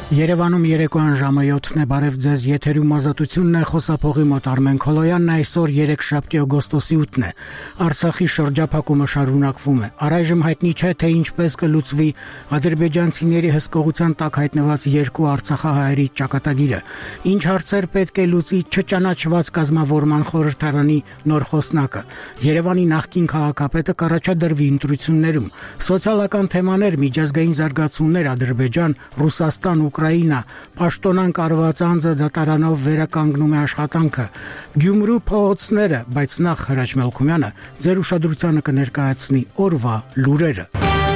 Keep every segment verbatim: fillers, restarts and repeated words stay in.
Երևանում երեկոյան ժամը յոթն է, բարև ձեզ, եթերում ազատությունն է, խոսափողի մոտ Արմեն Քոլոյանն, այսօր երեքշաբթի օգոստոսի ութն է։ Արցախի շրջափակումը շարունակվում է։ Առայժմ հայտնի չէ, թե ինչպես կլուծվի ադրբեջանցիների հսկողության տակ հայտնված երկու արցախահայերի ճակատագիրը։ Ինչ հարցեր պետք է լուծի չճանաչված կազմավորման խորհրդարանի նոր խոսնակը։ Երևանի նախկին քաղաքապետը կառաջադրվի ընտրություններում։ Սոցիալական թեմաներ, միջազգային զարգացումներ, Ադրբեջան, Ռուսաստան, Ուկրաինա, պաշտոնան կարված անձը դատարանով վերականգնում է աշխատանքը, Գյումրու փողոցները, բայց նախ Հրաչ Մելքումյանը ձեր ուշադրությանը կներկայացնի օրվա լուրերը։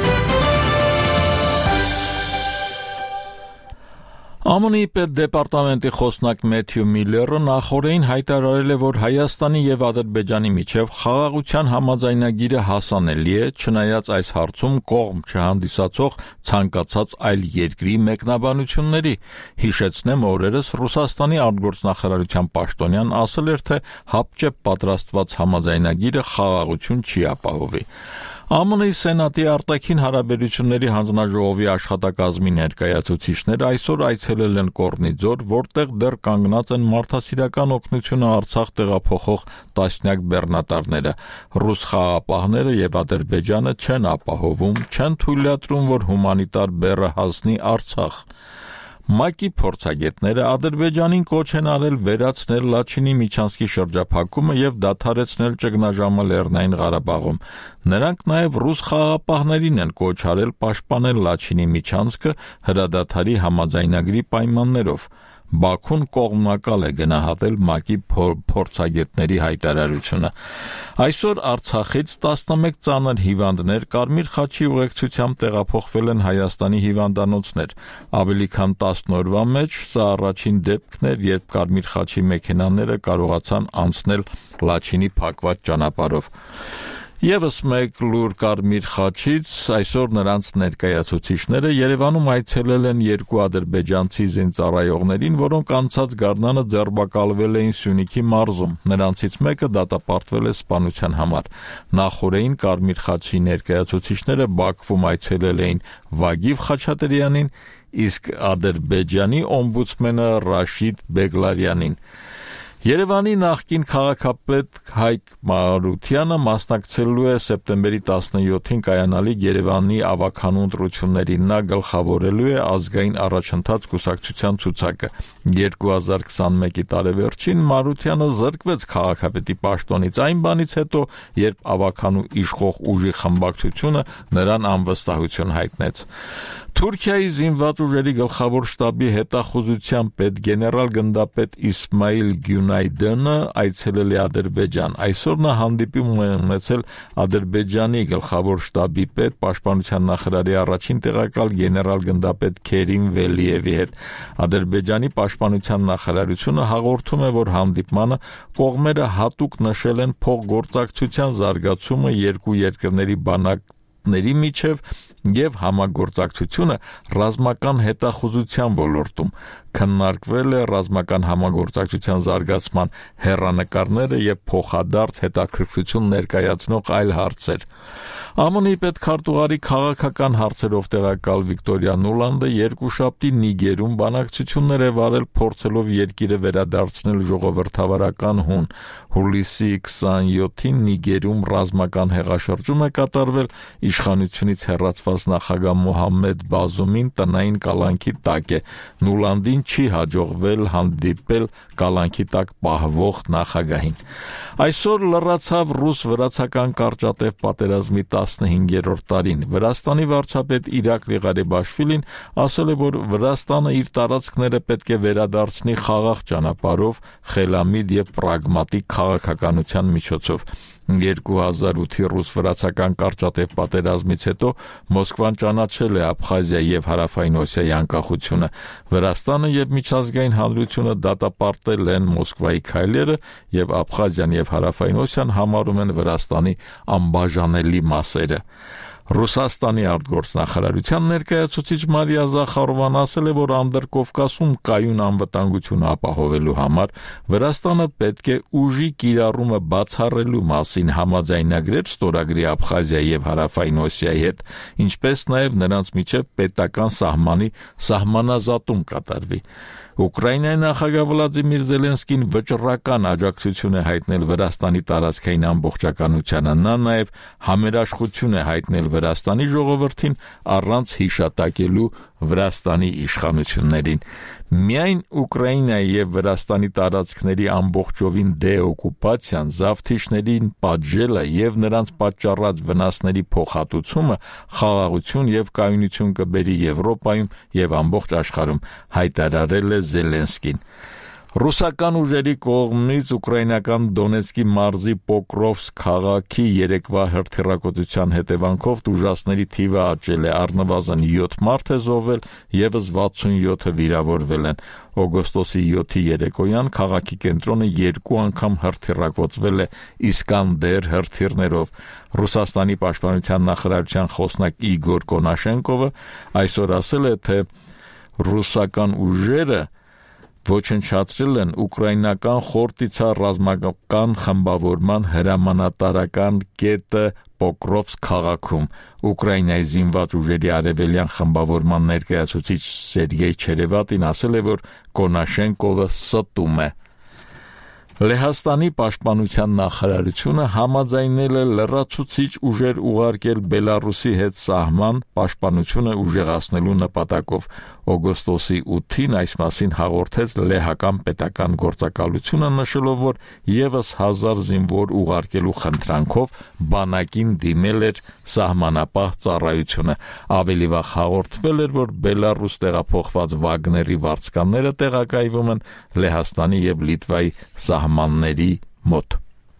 ԱՄՆ-ի պետդեպարտամենտի խոսնակ Մեթյու Միլլերը նախորդին հայտարարել է, որ Հայաստանի եւ Ադրբեջանի միջև խաղաղության համաձայնագիրը հասանելի է, չնայած այս հարցում կողմ չհանդիսացող ցանկացած այլ երկրի մեկնաբանությունների։ Հիշեցնեմ, օրերս Ռուսաստանի արտգործնախարարության պաշտոնյան ասել էր, թե հապճեպ պատրաստված համաձայնագիրը խաղաղություն չի ապահովի։ ԱՄՆ-ի Սենատի արտաքին հարաբերությունների հանձնաժողովի աշխատակազմի ներկայացուցիչները այսօր այցելել են Կորնիձոր, որտեղ դեռ կանգնած են մարդասիրական օգնությունը Արցախ տեղափոխող տասնյակ բեռնատարները։ Ռուս խաղաղապահները եւ Ադրբեջանը չեն ապահովում, չեն թույլատրում, որ հումանիտար բեռը հասնի Արցախ։ ՄԱԿ-ի փորձագետները Ադրբեջանին կոչ են արել վերացնել Լաչինի միջանցքի շրջափակումը եւ դադարեցնել ճգնաժամը Լեռնային Ղարաբաղում։ Նրանք նաեւ ռուս խաղաղապահներին են կոչ արել պաշտպանել Լաչինի միջանցքը հրադադարի համաձայնագրի պայմաններով։ Բաքուն կողմնակալ է գնահատել ՄԱԿ-ի փորձագետների հայտարարությունը։ Այսօր Արցախից տասնմեկ ծանր հիվանդներ Կարմիր խաչի ուղեկցությամբ տեղափոխվել են Հայաստանի հիվանդանոցներ։ Ավելի քան տասն օրվա մեջ սա առաջին դեպքն էր, երբ Կարմիր խաչի մեքենաները կարողացան անցնել Լաչինի փակված ճանապարհով։ Եվս մեկ լուր Կարմիր խաչից այսօր նրանց ներկայացուցիչները Երևանում այցելել են երկու ադրբեջանցի զինծառայողներին, որոնք անցած գարնանը ձերբակալվել էին Սյունիքի մարզում։ Նրանցից մեկը դատապարտվել է սպանության համար։ Նախորդին Կարմիր խաչի ներկայացուցիչները Բաքվում այցելել էին Վագիվ Խաչատրյանին, իսկ Ադրբեջանի օմբուդսմենը Ռաշիդ Բեգլարյանին։ Երևանի նախկին քաղաքապետ Հայկ Մարությանը մասնակցելու է սեպտեմբերի տասնյոթին կայանալիք Երևանի ավագանու ընտրություններին։ Նա գլխավորելու է ազգային առաջընթաց կուսակցության ցուցակը։ երկու հազար քսանմեկի տարեվերջին Մարությանը զրկվեց քաղաքապետի պաշտոնից այն բանից հետո, երբ ավագանու իշխող ուժի խմբակցությունը նրան անվստահություն հայտնեց։ Թուրքիայի զինված ուժերի գլխավոր շտաբի հետախուզության պետ գեներալ գնդապետ Իսմայիլ Գյունայդենը այցելել է Ադրբեջան։ Այսօր նա հանդիպում է ունեցել Ադրբեջանի գլխավոր շտաբի պետ, պաշտպանության նախարարի առաջին տեղակալ գեներալ գնդապետ Քերիմ Վելիևի հետ։ Ադրբեջանի պաշտպանության նախարարությունը հաղորդում է, որ հանդիպմանը կողմերը հատուկ նշել են փոխգործակցության զարգացումը երկու երկրների բանակների միջև եւ համագործակցությունը ռազմական հետախուզության ոլորտում։ Քննարկվել է ռազմական համագործակցության զարգացման հեռանկարները եւ փոխադարձ հետաքրքրություն ներկայացնող այլ հարցեր։ ԱՄՆ-ի պետքարտուղարի քաղաքական հարցերով տեղակալ Վիկտորիա Նուլանդը երկուշաբթի Նիգերում բանակցություններ է վարել, փորձելով երկիրը վերադարձնել ժողովրդավարական հուն։ Հուլիսի քսանյոթին Նիգերում ռազմական հեղաշրջում է կատարվել, իշխանությունից հեռացված նախագահ Մոհամմեդ Բազումին տնային կալանքի տակ է։ Նուլանդին չի հաջողվել հանդիպել կալանքի տակ պահվող նախագահին։ Այսօր լրացավ ռուս-վրացական կարճատև պատերազմի տասնհինգերորդ տարին։ Վրաստանի վարչապետ Իրակլի Ղարիբաշվիլին ասել է, որ Վրաստանը իր տարածքները պետք է վերադարձնի խաղաղ ճանապարհով, խելամիտ եւ պրագմատիկ քաղաքականության միջոցով։ երկու հազար ութի ռուս-վրացական կարճատև պատերազմից հետո Մոսկվան ճանաչել է Աբխազիա եւ Հարավային Օսիայի անկախությունը։ Վրաստանը եւ միջազգային հանրությունը դատապարտել են Մոսկվայի քայլերը եւ Աբխազիան եւ Հարավային Օսիան համարում են Վրաստանի անբաժանելի մասերը։ Ռուսաստանի արտգործնախարարության ներկայացուցիչ Մարիա Զախարովան ասել է, որ Անդրկովկասում կայուն անվտանգություն ապահովելու համար Վրաստանը պետք է ուժի կիրառումը բացառելու մասին համաձայնագրեր ստորագրի Աբխազիայի եւ Հարավային Օսիայի հետ, ինչպես նաեւ նրանց միջև պետական սահմանի սահմանազատում կատարվի։ Ուկրաինայի նախագահ Վլադիմիր Զելենսկին վճռական աջակցություն է հայտնել Վրաստանի տարածքային ամբողջականությանը, նա նաև համերաշխություն է հայտնել Վրաստանի ժողովրդին առանց հիշատակելու Վրաստանի իշխանություններին։ Միայն Ուկրաինայի եւ Վրաստանի տարածքների ամբողջովին դեօկուպացիան, զավթիչներին պատժելը եւ նրանց պատճառած վնասների փոխհատուցումը խաղաղություն եւ կայունություն կբերի Եվրոպայում եւ ամբողջ աշխարհում, հայտարարել է Զելենսկին։ Ռուսական ուժերի կողմից ուկրաինական Դոնեցկի մարզի Պոկրովսկ քաղաքի երեկվա հրթիռակոծության հետևանքով տուժածների թիվը աճել է, առնվազն յոթ մարդ է զոհվել, եւս վաթսունյոթը վիրավորվել են։ Օգոստոսի յոթի երեկոյան քաղաքի կենտրոնը երկու անգամ հրթիռակոծվել է Իսկանդեր հրթիռներով։ Ռուսաստանի պաշտպանության նախարարության խոսնակ Իգոր Կոնաշենկովը այսօր ասել է, թե ռուսական ուժերը ոչնչացրել են ուկրաինական խորտիցա ռազմական խմբավորման հրամանատարական կետը Պոկրովսկ քաղաքում։ Ուկրաինայի զինված ուժերի արևելյան խմբավորման ներկայացուցիչ Սերգեյ Չերևատին ասել է, որ Կոնաշենկովը ստում է։ Լեհաստանի պաշտպանության նախարարությունը համաձայնել է լրացուցիչ ուժեր ուղարկել Բելարուսի հետ սահման պաշտպանությունը ուժեղացնելու նպատակով։ Օգոստոսի ութին այս մասին հաղորդեց լեհական պետական գործակալությունը, նշելով, որ եւս հազար զինվոր ուղարկելու խնդրանքով բանակին դիմել էր սահմանապահ ծառայությունը։ Ավելի վաղ հաղորդվել էր, որ Բելարուս տեղափոխված Վագների վարձկանները տեղակայվում են Լեհաստանի եւ Լիտվայի սահմանների մոտ։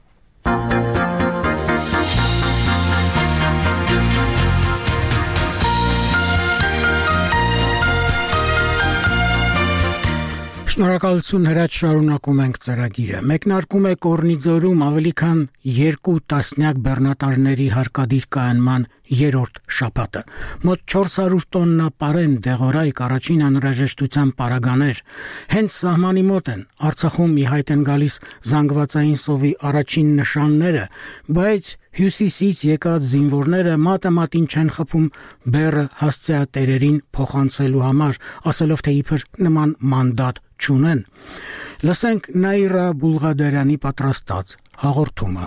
Շնորհակալություն, հրաչ շարունակում ենք ծրագիրը։ Մեկնարկում է Կորնիձորում ավելի քան երկու տասնյակ բեռնատարների հարկադիր կայանման երրորդ շաբաթը։ Մոտ չորս հարյուր տոննա պարեն, դեղորայք, առաջին անհրաժեշտության պարագաներ հենց սահմանի մոտ են։ Արցախում ի հայտ են գալիս զանգվածային սովի առաջին նշանները, բայց հյուսիսից եկած զինվորները մատը մատին չեն խփում բեռը հասցեատերերին փոխանցելու համար, ասելով, թե իբր նման մանդատ չունեն։ Լսենք Նաիրա Բուլղադարյանի պատրաստած հաղորդումը։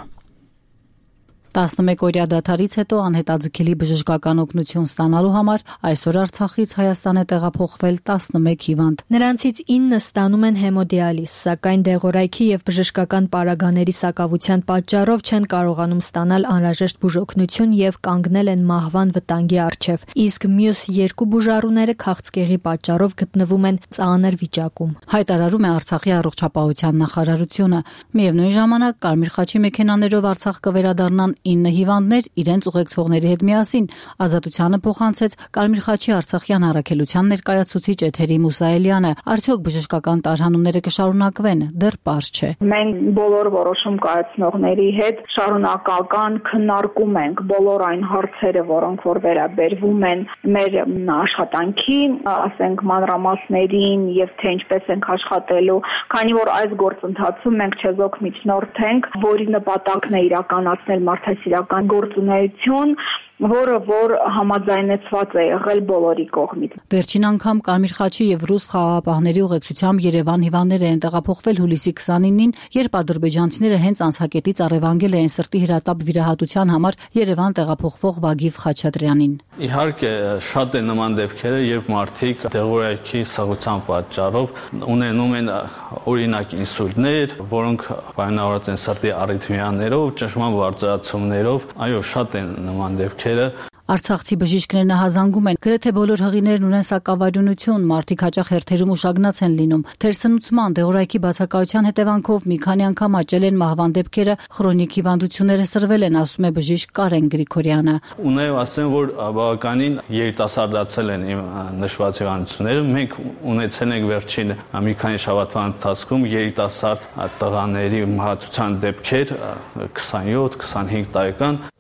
տասնմեկ օրյա դադարից հետո անհետաձգելի բժշկական օգնություն ստանալու համար այսօր Արցախից Հայաստան է տեղափոխվել տասնմեկ հիվանդ։ Նրանցից ինը ստանում են հեմոդիալիզ, սակայն դեղորայքի եւ բժշկական պարագաների սակավության պատճառով չեն կարողանում ստանալ անհրաժեշտ բուժօգնություն եւ կանգնել են մահվան վտանգի առջեւ։ Իսկ մյուս երկու բուժառուները քաղցկեղի պատճառով գտնվում են ծանր վիճակում։ Հայտարարում է Արցախի առողջապահության նախարարությունը։ Միևնույն ժամանակ Կարմիր խաչի մեքենաներով Արցախ կվերադառնան ինը հիվանդներ իրենց ուղեկցողների հետ միասին։ Ազատությանը փոխանցեց Կարմիր խաչի Արցախյան առաքելության ներկայացուցիչ Էթերի Մուսայելյանը։ Արդյոք բժշկական տարհանումները կշարունակվեն, դեռ պարզ չէ։ Մենք բոլոր որոշում կայացնողների հետ շարունակական քննարկում ենք բոլոր այն հարցերը, որոնք որ վերաբերվում են մեր աշխատանքին, ասենք մանրամասներին եւ թե ինչպես ենք աշխատելու, քանի որ այս գործընթացում մենք չեզոք միջնորդ ենք, որի նպատակն է իրականացնել մարդասիրական գործունեություն, որը որ համաձայնեցված է եղել բոլորի կողմից։ Վերջին անգամ Կարմիր խաչի եւ ռուս խաղաղապահների ուղեկցությամբ Երևան հիվանդները են տեղափոխվել հուլիսի քսանինին, երբ ադրբեջանցիները հենց անցակետից առևանգել էին սրտի հրատապ վիրահատության համար Երևան տեղափոխվող Վագիվ Խաչատրյանին։ Իհարկե շատ է նման դեպքերը, երբ մարդիկ դեղորայքի սղության պատճառով ունենում են օրինակ ինսուլտներ, որոնք պայմանավորված են սրտի արիթմիաներով, ճնշման բարձրացումներով, այո, շատ են նման դեպքերը։ Արցախցի բժիշկներն հազանգում են, գրեթե բոլոր հղիներն ունեն սակավարյունություն, մարդիկ հաճախ հերթերում ուշագնաց են լինում։ Թերսնուցման, դեղորայքի բացակայության հետևանքով մի քանի անգամ աճել են մահվան դեպքերը, քրոնիկ հիվանդությունները սրվել են, ասում է բժիշկ Կարեն Գրիգորյանը։ Ու նաև ասեմ, որ բավականին երիտասարդացել են իմ նշված հիվանդությունները։ Մենք ունեցել ենք վերջին մի քանի շաբաթվա ընթացքում երիտասարդ տղաների մահացության դեպքեր քսանյոթ քսանհինգ տարեկան։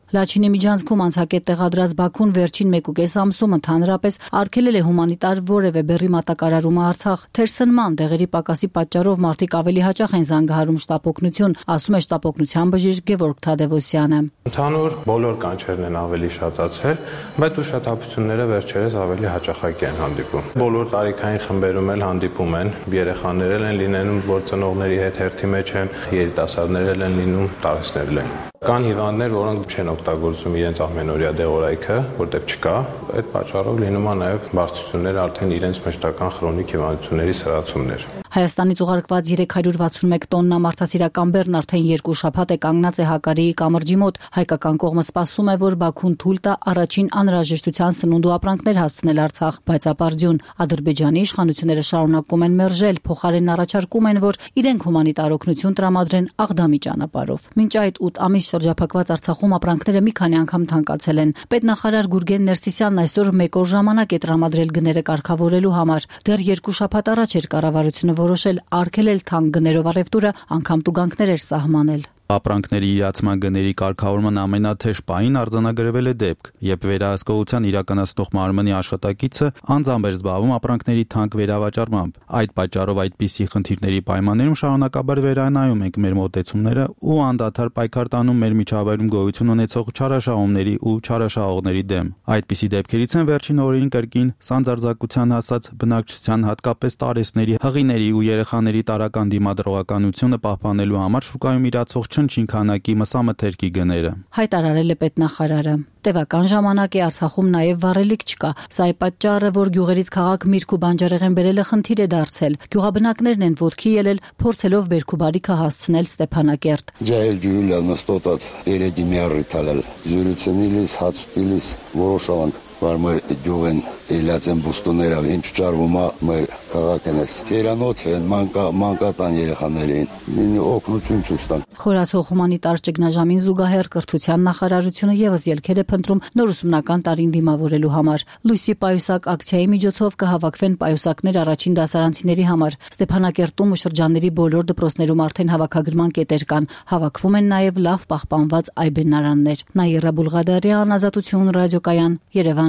Լաչինի միջանցքում անցակետ տեղադրած Բաքուն վերջին մեկուկես ամսում ընդհանրապես արգելել է հումանիտար որևէ բեռի մատակարարումը Արցախ։ Թերսնման դեղերի պակասի պատճառով մարդիկ ավելի հաճախ են զանգահարում շտապօգնություն, ասում է շտապօգնության բժիշկ Գևորգ Թադևոսյանը։ Ընդհանուր բոլոր կանչերն են ավելի շատացել, բայց ուշաթափությունները վերջերս ավելի հաճախակի են հանդիպում։ Բոլոր տարիքային խմբերում էլ հանդիպում են, երեխաներ են լինում, որ ծնողների հետ հերթի մեջ են, երիտասարդներ են լինում, տարեցներ են։ Կան հիվանդներ, որոնք չեն օգտագործում իրենց ամենօրյա դեղորայքը, որտեղ չկա, այդ պատճառով լինում է նաև բարձրություններ արդեն իրենց մշտական քրոնիկ հիվանդությունների սրացումներ։ Հայաստանից ուղարկված երեք հարյուր վաթսունմեկ տոննա մարդասիրական բեռն արդեն երկու շաբաթ է կանգնած է Հակարիի կամրջի մոտ։ Հայկական կողմը սպասում է, որ Բաքուն թույլ տա առաջին անհրաժեշտության սնունդ ու ապրանքներ հասցնել Արցախ, բայց ապարդյուն Ադրբեջանի իշխանությունները շարունակում են մերժել, փոխարենն առաջարկում են, որ իրենք հումանիտար օգնություն տրամադրեն Աղդամի ճանապարհով։ Մինչ այդ ութ ամիս շրջափակված Արցախում ապրանքները մի քանի անգամ թանկացել են։ Պետնախարար Գուրգեն Ներսիսյանն այսօր մեկ օր ժամանակ է տրամադրել գները կարգավորելու համար։ Դեռ երկու շաբաթ առաջ էր կառավարությունը որոշել արգելել թանկ գներով առևտուրը, անգամ տուգանքներ էր սահմանել։ Ապրանքների իրացման գների կարգավորման ամենաթեժ պահին արձանագրվել է դեպք, երբ վերահսկողության իրականացնող մարմնի աշխատակիցը անձամբ էր զբաղվում ապրանքների թանկ վերավաճառմամբ։ Այդ պատճառով այդպիսի խնդիրների պայմաններում շարունակաբար վերանայում ենք մեր մոտեցումները ու անդադար պայքար տանում մեր միջավայրում գոյություն ունեցող չարաշահումների ու չարաշահողների դեմ։ Այդպիսի դեպքերից են վերջին օրերին կրկին սանձարձակության հասած բնակչության, հատկապես տարեցների, հղիների ու երեխաների տարրական դիմադրողականությունը պահպանելու համար շուկայում իրացվող չնչին քանակի մսամթերքի գները։ Հայտարարել է պետնախարարը։ Տևական ժամանակ է Արցախում նաև վառելիք չկա։ Սա է պատճառը, որ գյուղերից քաղաք միրգ ու բանջարեղեն բերելը խնդիր է դարձել։ Գյուղաբնակներն են ոտքի ելել, փորձելով բերք ու բարիքը հասցնել Ստեփանակերտ։ Ջայել ջուրիլը նստոտած երեդի միառիթալել։ Զյուրությունիլիս հացուտիլիս որոշանք որ մեր գյուղեն ելած են բուստոներով ինչ ճարվում է մեր քաղաքն է ծերանոց են մանկա մանկատան երեխաներին մինի օգնություն ցույց տան։ Խորացող հումանիտար ճգնաժամին զուգահեռ կրթության նախարարությունը եւս ելքեր է փնտրում նոր ուսումնական տարին դիմավորելու համար։ Լույսի պայուսակ ակցիայի միջոցով կհավաքվեն պայուսակներ առաջին դասարանցիների համար։ Ստեփանակերտում ու շրջանների բոլոր դպրոցներում արդեն հավաքագրման կետեր կան։ Հավաքվում են նաև լավ պահպանված այբենարաններ։ Նաիրա Բուլղադարյան, Ազատություն ռադիոկայան, Երևան։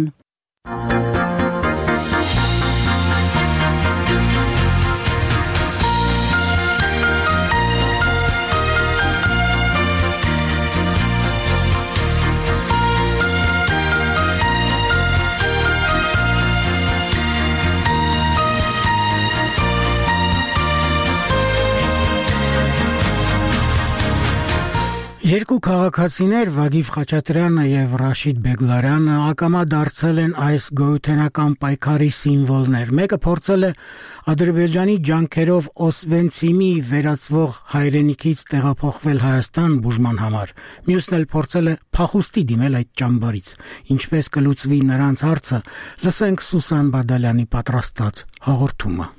Երկու քաղաքացիներ Վագիվ Խաչատրյանը եւ Ռաշիդ Բեգլարյանը ակամա դարձել են այս գոյութենական պայքարի սիմվոլներ։ Մեկը փորձել է Ադրբեջանի ջանքերով Օսվենցիմի վերածվող հայրենիքից տեղափոխվել Հայաստան բուժման համար։ Մյուսն էլ փորձել է փախուստի դիմել այդ ճամբարից։ Ինչպես կլուծվի նրանց հարցը, լսենք Սուսան Բադալյանի պատրաստած հաղորդումը։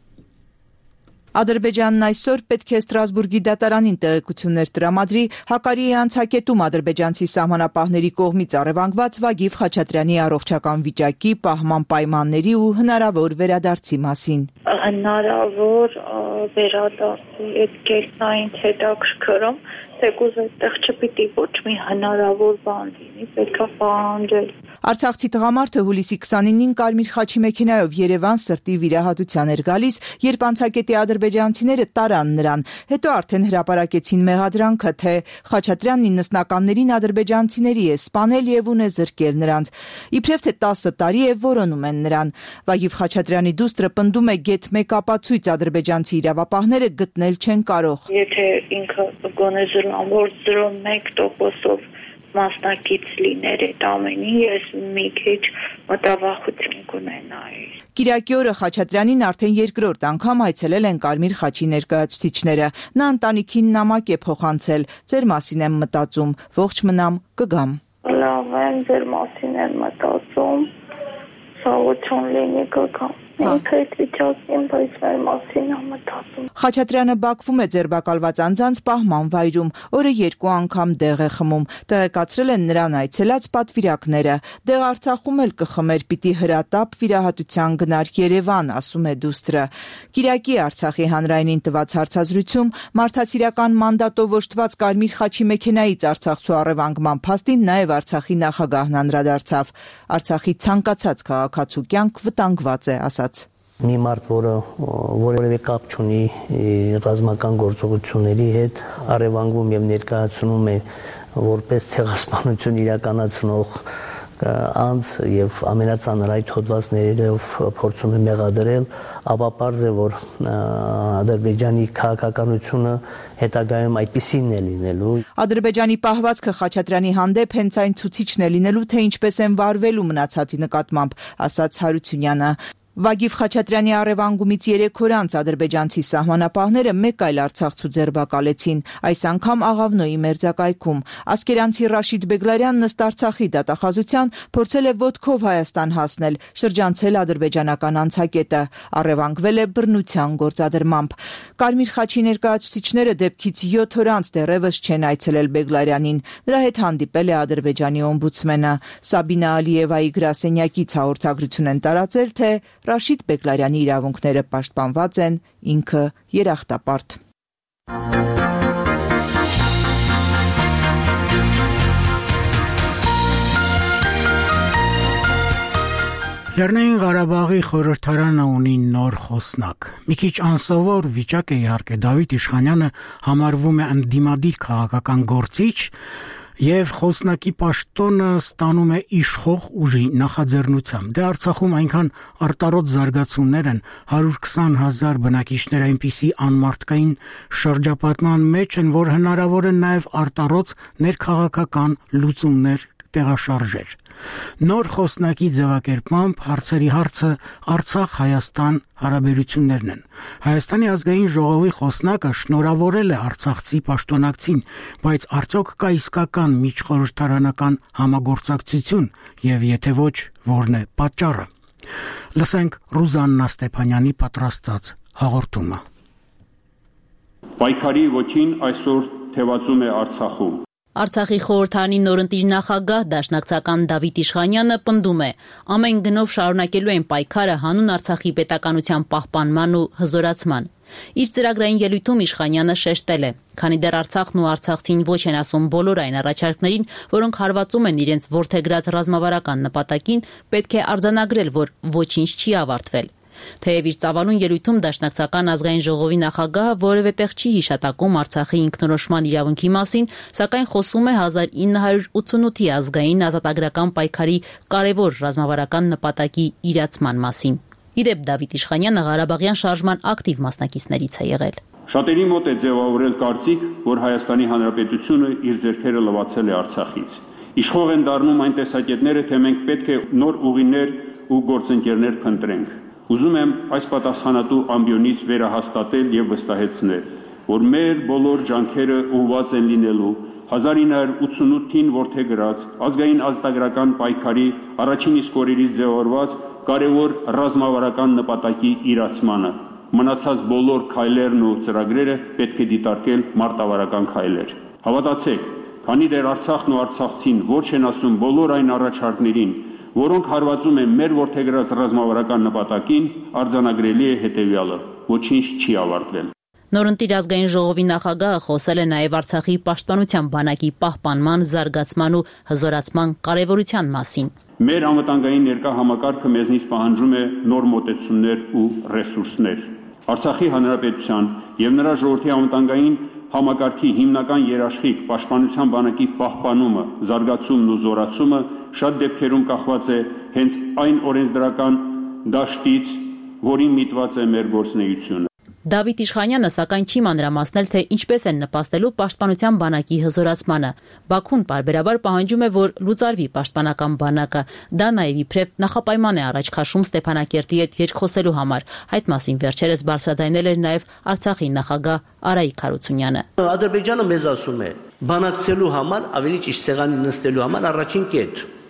Ադրբեջանն այսօր պետք է Ստրասբուրգի դատարանին տեղեկություններ տրամադրի Հակարիի անցակետում ադրբեջանցի սահմանապահների կողմից առևանգված Վագիվ Խաչատրյանի առողջական վիճակի, պահման պայմանների ու հնարավոր վերադարձի մասին։ Հնարավոր վերադարձի այդ կերպն ինձ հետաքրքրում, թեկուզ այդտեղ չպիտի ոչ մի հնարավոր բան լինի, պետք է պահանջել։ Արցախցի տղամարդը հուլիսի քսանինին Կարմիր խաչի մեքենայով Երևան սրտի վիրահատության էր գալիս, երբ անցակետի ադրբեջանցիները տարան նրան, հետո արդեն հրապարակեցին մեղադրանքը, թե Խաչատրյանն իննսնականներին ադրբեջանցիների է սպանել եւ ունե զրկել նրանց։ Իբրև թե տասը տարի է որոնում են նրան։ Վագիվ Խաչատրյանի դուստրը պնդում է գեթ մեկ ապացույց ադրբեջանցի իրավապահները գտնել չեն կարող։ Եթե ինքը գոնե զրոն զրո մեկ տոկոսով մասնակից լիներ այդ ամենին, ես մի քիչ մտավախություն կունենայի։ Կիրակի օրը Խաչատրյանին արդեն երկրորդ անգամ այցելել են Կարմիր խաչի ներկայացուցիչները։ Նա ընտանիքին նամակ է փոխանցել. «Ձեր մասին եմ մտածում, ողջ մնամ, կգամ»։ Լավ եմ, ձեր մասին եմ մտածում, խաղաղություն լինի կգամ։ Մենք այդ վիճակին, բայց մեր մասին ամտածում։ Խաչատրյանը Բաքվում է ձերբակալված անձանց պահման վայրում, օրը երկու անգամ դեղ է խմում։ Տեղեկացրել են նրան այցելած պատվիրակները։ Դեղ Արցախում էլ կխմեր, պիտի հրատապ վիրահատության գնար Երևան, ասում է դուստրը։ Կիրակի Արցախի հանրայինին տված հարցազրույցում մարդասիրական մանդատով օժտված Կարմիր խաչի մեքենայից Արցախցու առևանգման փաստին նաև Արցախի նախագահն անդրադարձավ։ Արցախի ցանկացած քաղաքացու կյանք վտանգված է, ասաց։ Մի մարդ, որը որևէ կապ չունի ռազմական գործողությունների հետ, առևանգում եւ ներկայացնում է որպես ցեղասպանություն իրականացնող անձ եւ ամենածանրայթ հոդվածներով փորձում է մեղադրել, ապա պարզ է, որ Ադրբեջանի քաղաքականությունը հետագայում այդպիսին է լինելու։ Ադրբեջանի պահվածքը Խաչատրյանի հանդեպ հենց այն ցուցիչն է լինելու, թե ինչպես են վարվելու մնացածի նկատմամբ, ասաց Հարությունյանը։ Վագիվ Խաչատրյանի առևանգումից երեք օր անց ադրբեջանցի սահմանապահները մեկ այլ արցախցու ձերբակալեցին, այս անգամ Աղավնոյի մերձակայքում։ Ասկերանցի Ռաշիդ Բեգլարյանն ըստ Արցախի դատախազության փորձել է ոտքով Հայաստան հասնել, շրջանցել ադրբեջանական անցակետը, առևանգվել է բռնության գործադրմամբ։ Կարմիր խաչի ներկայացուցիչները դեպքից յոթ օր անց դեռևս չեն այցելել Բեգլարյանին, նրա հետ հանդիպել է Ադրբեջանի օմբուդսմենը։ Սաբինա Ալիևայի գրասենյակից հաղորդագրություն են տարածել, թե Ռաշիդ Բեգլարյանի իրավունքները պաշտպանված են, ինքը երախտապարտ։ Լեռնային Ղարաբաղի խորհրդարանը ունի նոր խոսնակ։ Մի քիչ անսովոր վիճակ է իհարկե, Դավիթ Իշխանյանը համարվում է ընդդիմադիր քաղաքական գործիչ, եւ խոսնակի պաշտոնը ստանում է իշխող ուժի նախաձեռնությամբ։ Դե Արցախում այնքան արտարոտ զարգացումներ են, հարյուր քսան հազար բնակիչներ այնպիսի անմարդկային շրջապատման մեջ են, որ հնարավոր է նաեւ արտարոց ներքաղաքական լուծումներ տեղաշարժեր։ Նոր խոսնակի ձևակերպմամբ հարցերի հարցը Արցախ-Հայաստան հարաբերություններն են։ Հայաստանի ազգային ժողովի խոսնակը շնորհավորել է արցախցի պաշտոնակցին, բայց արդյոք կա իսկական միջխորհրդարանական համագործակցություն եւ եթե ոչ, որն է պատճառը։ Լսենք Ռուզաննա Ստեփանյանի պատրաստած հաղորդումը։ Պայքարի ոգին այսօր թևածում է Արցախում։ Արցախի խորհրդարանի նորընտիր նախագահ դաշնակցական Դավիթ Իշխանյանը պնդում է, ամեն գնով շարունակելու են պայքարը հանուն Արցախի պետականության պահպանման ու հզորացման։ Իր ծրագրային ելույթում Իշխանյանը շեշտել է, քանի դեռ Արցախն ու արցախցին ոչ են ասում բոլոր այն առաջարկներին, որոնք հարվածում են իրենց որդեգրած ռազմավարական նպատակին, պետք է արձանագրել, որ ոչինչ չի ավարտվել։ Թեև իր ծավալուն ելույթում դաշնակցական ազգային ժողովի նախագահը որևէ տեղ չի հիշատակում Արցախի ինքնորոշման իրավունքի մասին, սակայն խոսում է հազար ինը հարյուր ութսունութի ազգային ազատագրական պայքարի կարևոր ռազմավարական նպատակի իրացման մասին։ Իդեպ Դավիթ Իշխանյանը Ղարաբաղյան շարժման ակտիվ մասնակիցներից է եղել։ Շատերի մոտ է ձևավորել կարծիք, որ Հայաստանի Հանրապետությունը իր ձեռքերը լվացել է Արցախից։ Իշխող են դառնում այն տեսակետները, թե մենք պետք է նոր ուղիներ ու գործընկերներ փնտրենք։ Ուզում եմ այս պատասխանատու ամբիոնից վերահաստատել եւ վստահեցնել, որ մեր բոլոր ջանքերը ուղղված են լինելու հազար ինը հարյուր ութսունութին որդեգրած ազգային ազատագրական պայքարի առաջին իսկ օրերից ձևավորված կարևոր ռազմավարական նպատակի իրացմանը։ Մնացած բոլոր քայլերն ու ծրագրերը պետք է դիտարկել մարտավարական քայլեր։ Հավատացեք, քանի դեռ Արցախն ու արցախցին ոչ են ասում բոլոր այն առաջարկներին, որոնք հարվածում են մեր որդեգրած ռազմավարական նպատակին, արձանագրելի է հետևյալը. ոչինչ չի ավարտվել։ Նորընտիր ազգային ժողովի նախագահը խոսել է նաև Արցախի պաշտպանության բանակի պահպանման, զարգացման ու հզորացման կարևորության մասին։ Մեր անվտանգային ներկա համակարգը մեզնից պահանջում է նոր մոտեցումներ ու ռեսուրսներ։ Արցախի հանրապետության եւ նրա ժողովրդի անվտանգային համակարգի հիմնական երաշխիք պաշտպանության բանակի պահպանումը, զարգացումն ու զորացումը շատ դեպքերում կախված է հենց այն օրենսդրական դաշտից, որին միտված է մեր գործունեությունը։ Դավիթ Իշխանյանը սակայն չի մանրամասնել, թե ինչպես են նպաստելու պաշտպանության բանակի հզորացմանը։ Բաքուն պարբերաբար պահանջում է, որ լուծարվի պաշտպանական բանակը։ Դա նաև իբրև նախապայման է առաջ քաշում Ստեփանակերտի հետ երկխոսելու համար։ Այդ մասին վերջերս բարձրաձայնել էր նաև Արցախի նախագահ Արայիկ Հարությունյանը։ Ադրբեջանը մեզ ասում է, բանակցելու համար, ավելի ճիշտ սեղանին նստելու համար առաջին կետ։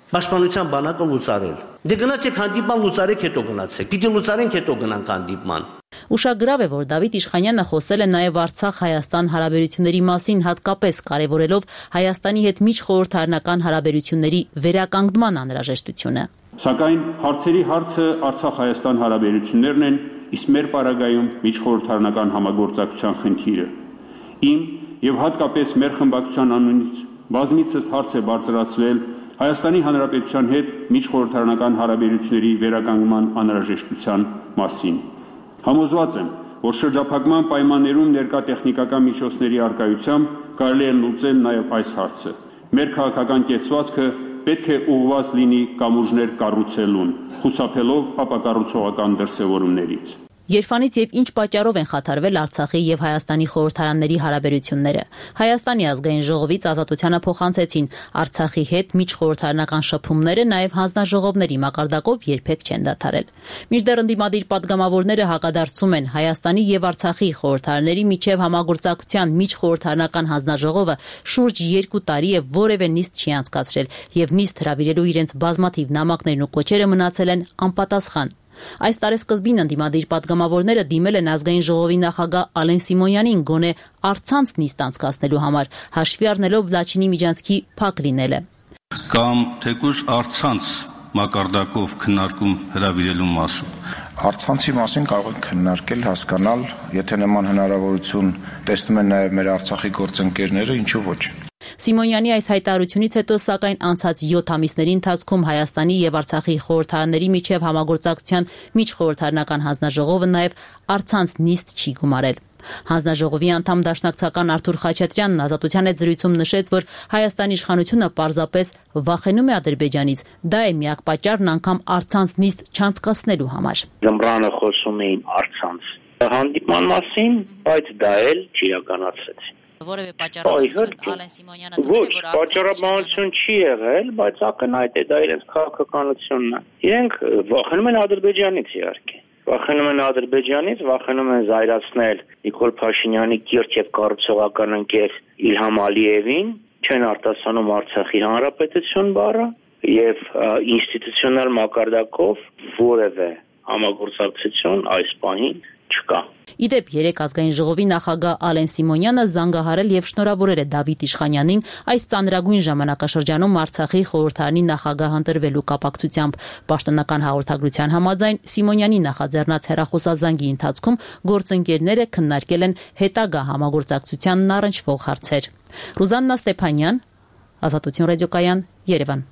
Պաշտպանության բանակը լուծարել։ Դե գնացեք հանդիպման լուծարեք, հետո գնացեք։ Պիտի լուծարենք, հետո գնանք հանդիպման։ Ուշագրավ է, որ Դավիթ Իշխանյանը խոսել է նաև Արցախ-Հայաստան հարաբերությունների մասին, հատկապես կարևորելով Հայաստանի հետ միջխորհրդարանական հարաբերությունների վերականգնման անհրաժեշտությունը։ Սակայն հարցերի հարցը Արցախ-Հայաստան հարաբերություններն են, իսկ մեր պարագայում միջխորհրդարանական համագործակցության խնդիրը։ Իմ եւ հատկապես մեր խմբակցության անունից բազմիցս հարց է բարձրացվել Հայաստանի Հանրապետության հետ միջխորհրդարանական հարաբերությունների վերականգնման անհրաժեշտության մասին։ Համոզված եմ, որ շրջափակման պայմաններում ներկա տեխնիկական միջոցների առկայությամբ կարելի է լուծել նաև այս հարցը։ Մեր քաղաքական կեցվածքը պետք է ուղղված լինի կամուրջներ կառուցելուն, խուսափելով ապակառուցողական դրսևորումներից։ Երբանից եւ ինչ պատճառով են խաթարվել Արցախի եւ Հայաստանի խորհրդարանների հարաբերությունները։ Հայաստանի ազգային ժողովից ազատությանը փոխանցեցին Արցախի հետ միջխորհրդարանական շփումները նաեւ հանձնաժողովների մակարդակով երբեք չեն դադարել։ Մինչդեռ ընդդիմադիր պատգամավորները հակադարձում են Հայաստանի եւ Արցախի խորհրդարանների միջև համագործակցության միջխորհրդարանական հանձնաժողովը շուրջ երկու տարի է որևէ նիստ չի անցկացրել եւ նիստ հրավիրելու իրենց բազմաթիվ նամակներն ու կոչերը մնացել են անպատասխան։ Այս տարեսկզբին ընդդիմադիր պատգամավորները դիմել են ազգային ժողովի նախագահ Ալեն Սիմոնյանին գոնե առցանց նիստ անցկացնելու համար, հաշվի առնելով Լաչինի միջանցքի փակ լինելը։ Կամ թեկուզ առցանց մակարդակով քննարկում հրավիրելու մասում։ Առցանցի մասին կարող ենք քննարկել, հասկանալ, եթե նման հնարավորություն տեսնում են նաև մեր Արցախի գործընկերները, ինչու ոչ։ Սիմոնյանի այս հայտարարությունից հետո սակայն անցած յոթ ամիսների ընթացքում Հայաստանի եւ Արցախի խորհրդարանների միջև համագործակցության միջխորհրդարանական հանձնաժողովը նաեւ առցանց նիստ չի գումարել։ Հանձնաժողովի անդամ դաշնակցական Արթուր Խաչատրյանն ազատության հետ զրույցում նշեց, որ Հայաստանի իշխանությունը պարզապես վախենում է Ադրբեջանից, դա է միակ պատճառն անգամ առցանց նիստ չանցկացնելու համար։ Ձմռանը խոսում էին առցանց հանդիպման մասին, բայց դա էլ չիրականացրեց։ Որևէ պատճառաբանություն Ալեն Սիմոնյանը ոչ պատճառաբանություն չի եղել, բայց ակնհայտ է դա իրենց քաղաքականությունն է։ Իրենք վախենում են Ադրբեջանից իհարկե։ Վախենում են Ադրբեջանից, վախենում են զայրացնել Նիկոլ Փաշինյանի կիրթ եւ կառուցողական ընկեր Իլհամ Ալիևին, չեն արտասանում Արցախի հանրապետություն բառը եւ ինստիտուցիոնալ մակարդակով որևէ համագործակցություն այս պահին չկա։ Իդեպ երեք ազգային ժողովի նախագահ Ալեն Սիմոնյանը զանգահարել եւ շնորհավորել է Դավիթ Իշխանյանին այս ծանրագույն ժամանակաշրջանում Արցախի խորհրդարանի նախագահ ընտրվելու կապակցությամբ։ Պաշտոնական հաղորդագրության համաձայն Սիմոնյանի նախաձեռնած հեռախոսազանգի ընթացքում գործընկերները քննարկել են հետագա համագործակցությանն առնչվող հարցեր։ Ռուզաննա Ստեփանյան, Ազատություն ռադիոկայան, Երևան։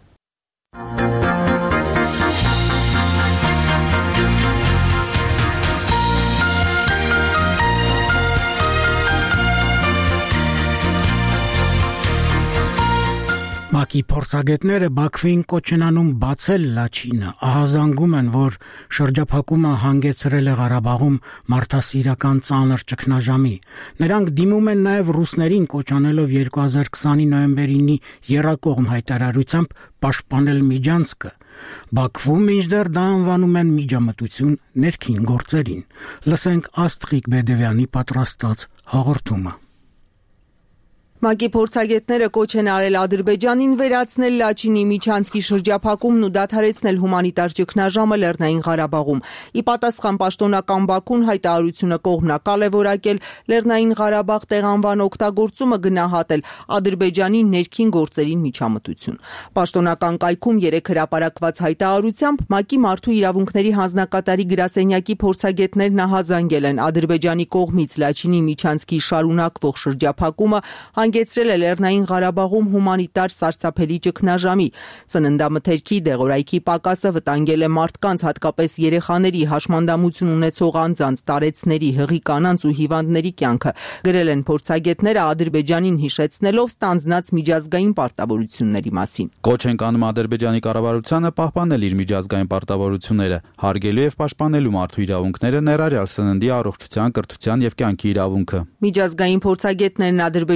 ՄԱԿ-ի փորձագետները Բաքվին կոչ են անում բացել Լաչինը, ահազանգում են, որ շրջափակումը հանգեցրել է Ղարաբաղում մարդասիրական ծանր ճգնաժամի։ Նրանք դիմում են նաև ռուսներին կոչ անելով երկու հազար քսանի նոյեմբերինի եռակողմ հայտարարությամբ պաշտպանել Միջանցքը։ Բաքվում մինչդեռ դա անվանում են միջամտություն ներքին գործերին։ Լսենք Աստղիկ Բեդևյանի պատրաստած հաղորդումը։ ՄԱԿ-ի փորձագետները կոչ են արել Ադրբեջանին վերացնել Լաչինի միջանցքի շրջափակումն ու դադարեցնել հումանիտար ճգնաժամը Լեռնային Ղարաբաղում։ Ի պատասխան պաշտոնական Բաքուն հայտարարությունը կողմնակալ է որակել, Լեռնային Ղարաբաղ տեղանվան օգտագործումը գնահատել Ադրբեջանի ներքին գործերին միջամտություն։ Պաշտոնական կայքում երեք հրապարակված հայտարարությամբ ՄԱԿ-ի մարդու իրավունքների հանձնակատարի գրասենյակի փորձագետներն ահազանգել են Ադրբեջանի կողմից Լաչինի միջանցքի շարունակվող շրջափակումը հանգեցրել է Լեռնային Ղարաբաղում հումանիտար սարսափելի ճգնաժամի։ Ծննդամթերքի դեղորայքի պակասը վտանգել է մարդկանց, հատկապես երեխաների, հաշմանդամություն ունեցող անձանց, տարեցների, հղի կանանց ու հիվանդների կյանքը, գրել են փորձագետները Ադրբեջանին հիշեցնելով ստանձնած միջազգային պարտավորությունների մասին։ Կոչ են անում Ադրբեջանի կառավարությանը պահպանել իր միջազգային պարտավորությունները, հարգելու եւ պաշտպանելու մարդու իրավունքները, ներառյալ սննդի, առողջության, կրթության եւ կյանքի իրավունքը։ Միջազգային փորձագետներն Ադրբեջանի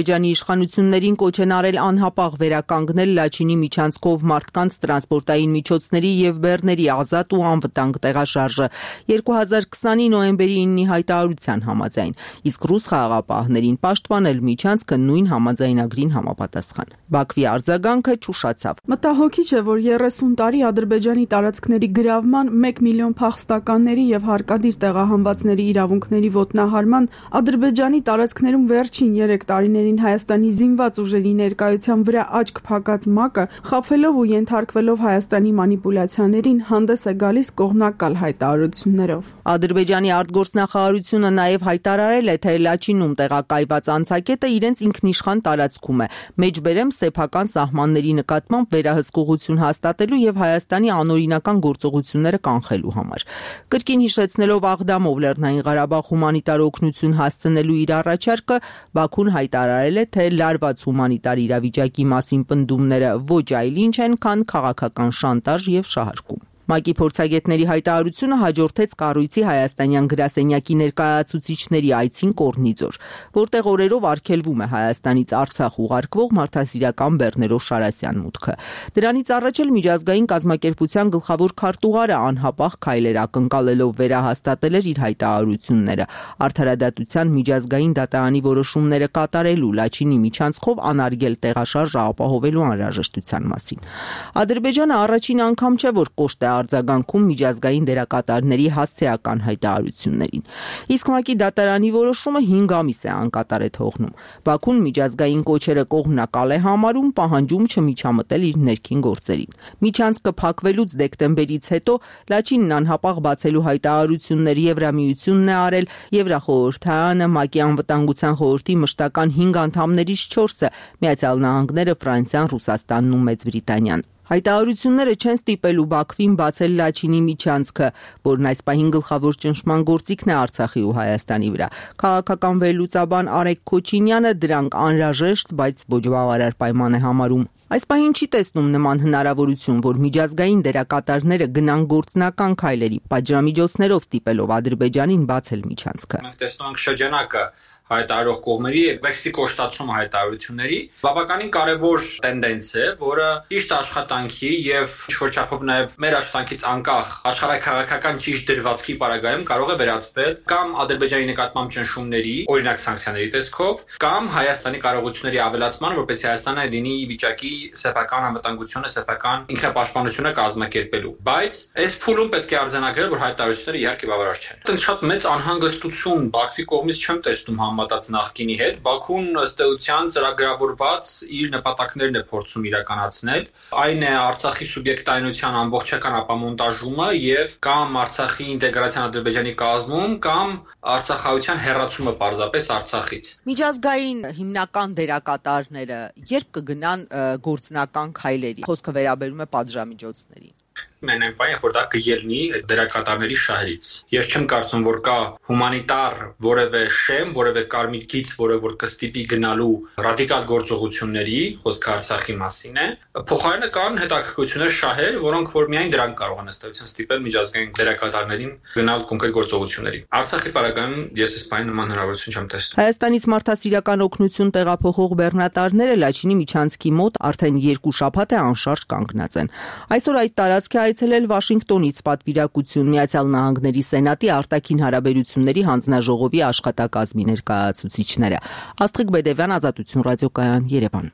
իշխանություններին կոչ են արել անհապաղ վերականգնել Լաչինի միջանցքով մարդկանց, տրանսպորտային միջոցների եւ բեռների ազատ ու անվտանգ տեղաշարժը երկու հազար քսանի նոյեմբերի իննի հայտարարության համաձայն, իսկ ռուս խաղաղապահներին պաշտպանել միջանցքը նույն համաձայնագրին համապատասխան։ Բաքվի արձագանքը ճուշացավ։ Մտահոգիչ է, որ երեսուն տարի Ադրբեջանի տարածքների գրավման, մեկ միլիոն փախստականների եւ հարկադիր տեղահանվածների իրավունքների ոտնահարման, Ադրբեջանի տարածքներում վերջին երեք տարիներին Հայաստանի զինված ուժերի ներկայության վրա աչք փակած ՄԱԿ-ը, խաբելով ու ենթարկվելով Հայաստանի մանիպուլյացիաներին, հանդես է գալիս կողմնակալ հայտարարություններով։ Ադրբեջանի արտգործնախարարությունը նաև հայտարարել է, թե Լաչինում տեղակայված անցակետը իրենց ինքնիշխան տարածքում է, մեջբերեմ սեփական սահմանների նկատմամբ վերահսկողություն հաստատելու եւ Հայաստանի անօրինական գործողությունները կանխելու համար։ Կրկին հիշեցնելով Աղդամով Լեռնային Ղարաբաղ հումանիտար օգնություն հասցնելու իր առաջարկը, Բաքուն հայտարարել է, թե լարված հումանիտար իրավիճակի մասին պնդումները ոչ այլ ինչ են, քան քաղաքական շանտաժ եւ շահարկում։ ՄԱԿ-ի փորձագետների հայտարարությունը հաջորդեց կառույցի հայաստանյան գրասենյակի ներկայացուցիչների այցին Կորնիձոր, որտեղ օրերով արգելվում է Հայաստանից Արցախ ուղարկվող մարդասիրական բեռներով Շարասյան մուտքը։ Դրանից առաջ էլ միջազգային կազմակերպության գլխավոր քարտուղարը անհապաղ քայլեր ակնկալելով վերահաստատել էր իր հայտարարությունները արդարադատության միջազգային դատարանի որոշումները կատարելու Լաչինի միջանցքով անարգել տեղաշարժը ապահովելու անհրաժեշտության մասին։ Ադրբեջանը առաջին անգամ չէ, որ կոշտ է արձագանքում միջազգային դերակատարների հասցեական հայտարարություններին։ Իսկ ՄԱԿ-ի դատարանի որոշումը հինգ ամիս է անկատար է թողնում։ Բաքուն միջազգային կոչերը կողմնակալ է համարում, պահանջում չմիջամտել իր ներքին գործերին։ Միջանցքը փակվելուց դեկտեմբերից հետո Լաչինն անհապաղ բացելու հայտարարություններ Եվրամիությունն է արել, Եվրախորհրդարանը, ՄԱԿ-ի անվտանգության խորհրդի մշտական հինգ անդամներից չորսը՝ Միացյալ Նահանգները, Ֆրանսիան, Ռուսաստանն ու Մեծ Բրիտանիան։ Հայտարարությունները չեն ստիպելու Բաքվին բացել Լաչինի միջանցքը, որն այս պահին գլխավոր ճնշման գործիքն է Արցախի ու Հայաստանի վրա։ Քաղաքական վերլուծաբան Արեգ Քոչինյանը դրանք անհրաժեշտ, բայց ոչ բավարար պայման է համարում։ Այս պահին չի տեսնում նման հնարավորություն, որ միջազգային դերակատարները գնան գործնական քայլերի, պատժամիջոցներով ստիպելով Ադրբեջանին բացել միջանցքը։ Մենք տեսնում ենք շրջանակը հայտարարող կողմերի վեքսի կոշտացում հայտարարությունների բավականին կարևոր տենդենց է, որը ճիշտ աշխատանքի եւ ինչ-որ չափով նաեւ մեր աշխատանքից անկախ աշխարհաքաղաքական ճիշտ դրվածքի պարագայում կարող է վերածվել կամ Ադրբեջանի նկատմամբ ճնշումների, օրինակ սանկցիաների տեսքով, կամ Հայաստանի կարողությունների ավելացման, որպեսզի Հայաստանը լինի ի վիճակի սեփական անվտանգությունը, սեփական ինքնապաշտպանությունը կազմակերպելու։ Բայց այս փուլում պետք է արձանագրել, որ հայտարարությունները իհարկե բավարար չեն։ Այդտեղ շատ մեծ անհանգստություն Բաքվի կողմից չեմ տեսնում համատած նախկինի հետ։ Բաքուն ըստ էության ծրագրավորված իր նպատակներն է փորձում իրականացնել։ Այն է Արցախի սուբյեկտայնության ամբողջական ապամոնտաժումը եւ կամ Արցախի ինտեգրացիան Ադրբեջանի կազմում, կամ արցախայության հեռացումը պարզապես Արցախից։ Միջազգային հիմնական դերակատարները երբ կգնան գործնական քայլերի։ Խոսքը վերաբերում է պատժամիջոցներին։ Մեն այն բանը, որ դա կելնի դերակատարների շահերից։ Ես չեմ կարծում, որ կա հումանիտար որևէ շեմ, որևէ կարմիր գիծ, որը որ կստիպի գնալու ռադիկալ գործողությունների, խոսքը Արցախի մասին է։ Փոխարենը կան հետաքրքրություններ շահեր, որոնք որ միայն դրանք կարող են ըստ էության ստիպել միջազգային դերակատարներին գնալ կոնկրետ գործողությունների։ Արցախի պարագայում ես այս բանը նման հնարավորություն չեմ տեսնում։ Հայաստանից մարդասիրական օգնություն տեղափոխող բեռնատարները Լաչինի միջանցքի մոտ արդեն երկու շաբաթ է անշարժ կանգնած են։ Այսօր այդ տարածքի այցելել Վաշինգտոնից պատվիրակություն Միացյալ Նահանգների Սենատի արտաքին հարաբերությունների հանձնաժողովի աշխատակազմի ներկայացուցիչները։ Աստղիկ Բեդևյան, Ազատություն ռադիոկայան, Երևան։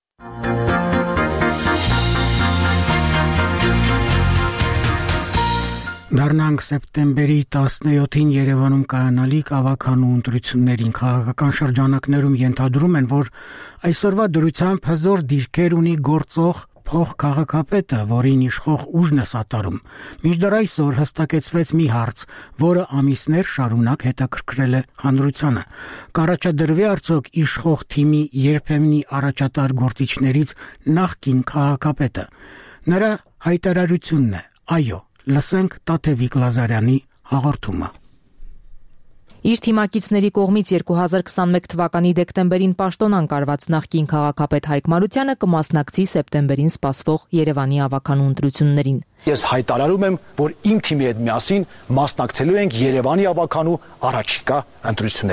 Դառնանք սեպտեմբերի տասնյոթին Երևանում կայանալիք ավականու ընտրություններին քաղաքական շրջանակներում ենթադրում են, որ այսօրվա դրությամբ հզոր դիրքեր ունի գործող փող քաղաքապետը, որին իշխող ուժն է սատարում։ Մինչդեռ այսօր հստակեցվեց մի հարց, որը ամիսներ շարունակ հետաքրքրել է հանրությանը։ Կառաջադրվի արդյոք իշխող թիմի երբեմնի առաջատար գործիչներից նախկին քաղաքապետը։ Նրա հայտարարությունն է՝ այո, լսենք Տաթևիկ Լազարյանի հաղորդումը։ Իր թիմակիցների կողմից երկու հազար քսանմեկ թվականի դեկտեմբերին պաշտոնան կարված նախկին քաղաքապետ Հայկ Մարությանը կմասնակցի սեպտեմբերին սպասվող Երևանի ավականու ընտրություններին։ Ես հայտարարում եմ, որ իմ թիմի հետ միասին մասնակցելու ենք Երևանի ավականու առաջիկա ընտրություններին։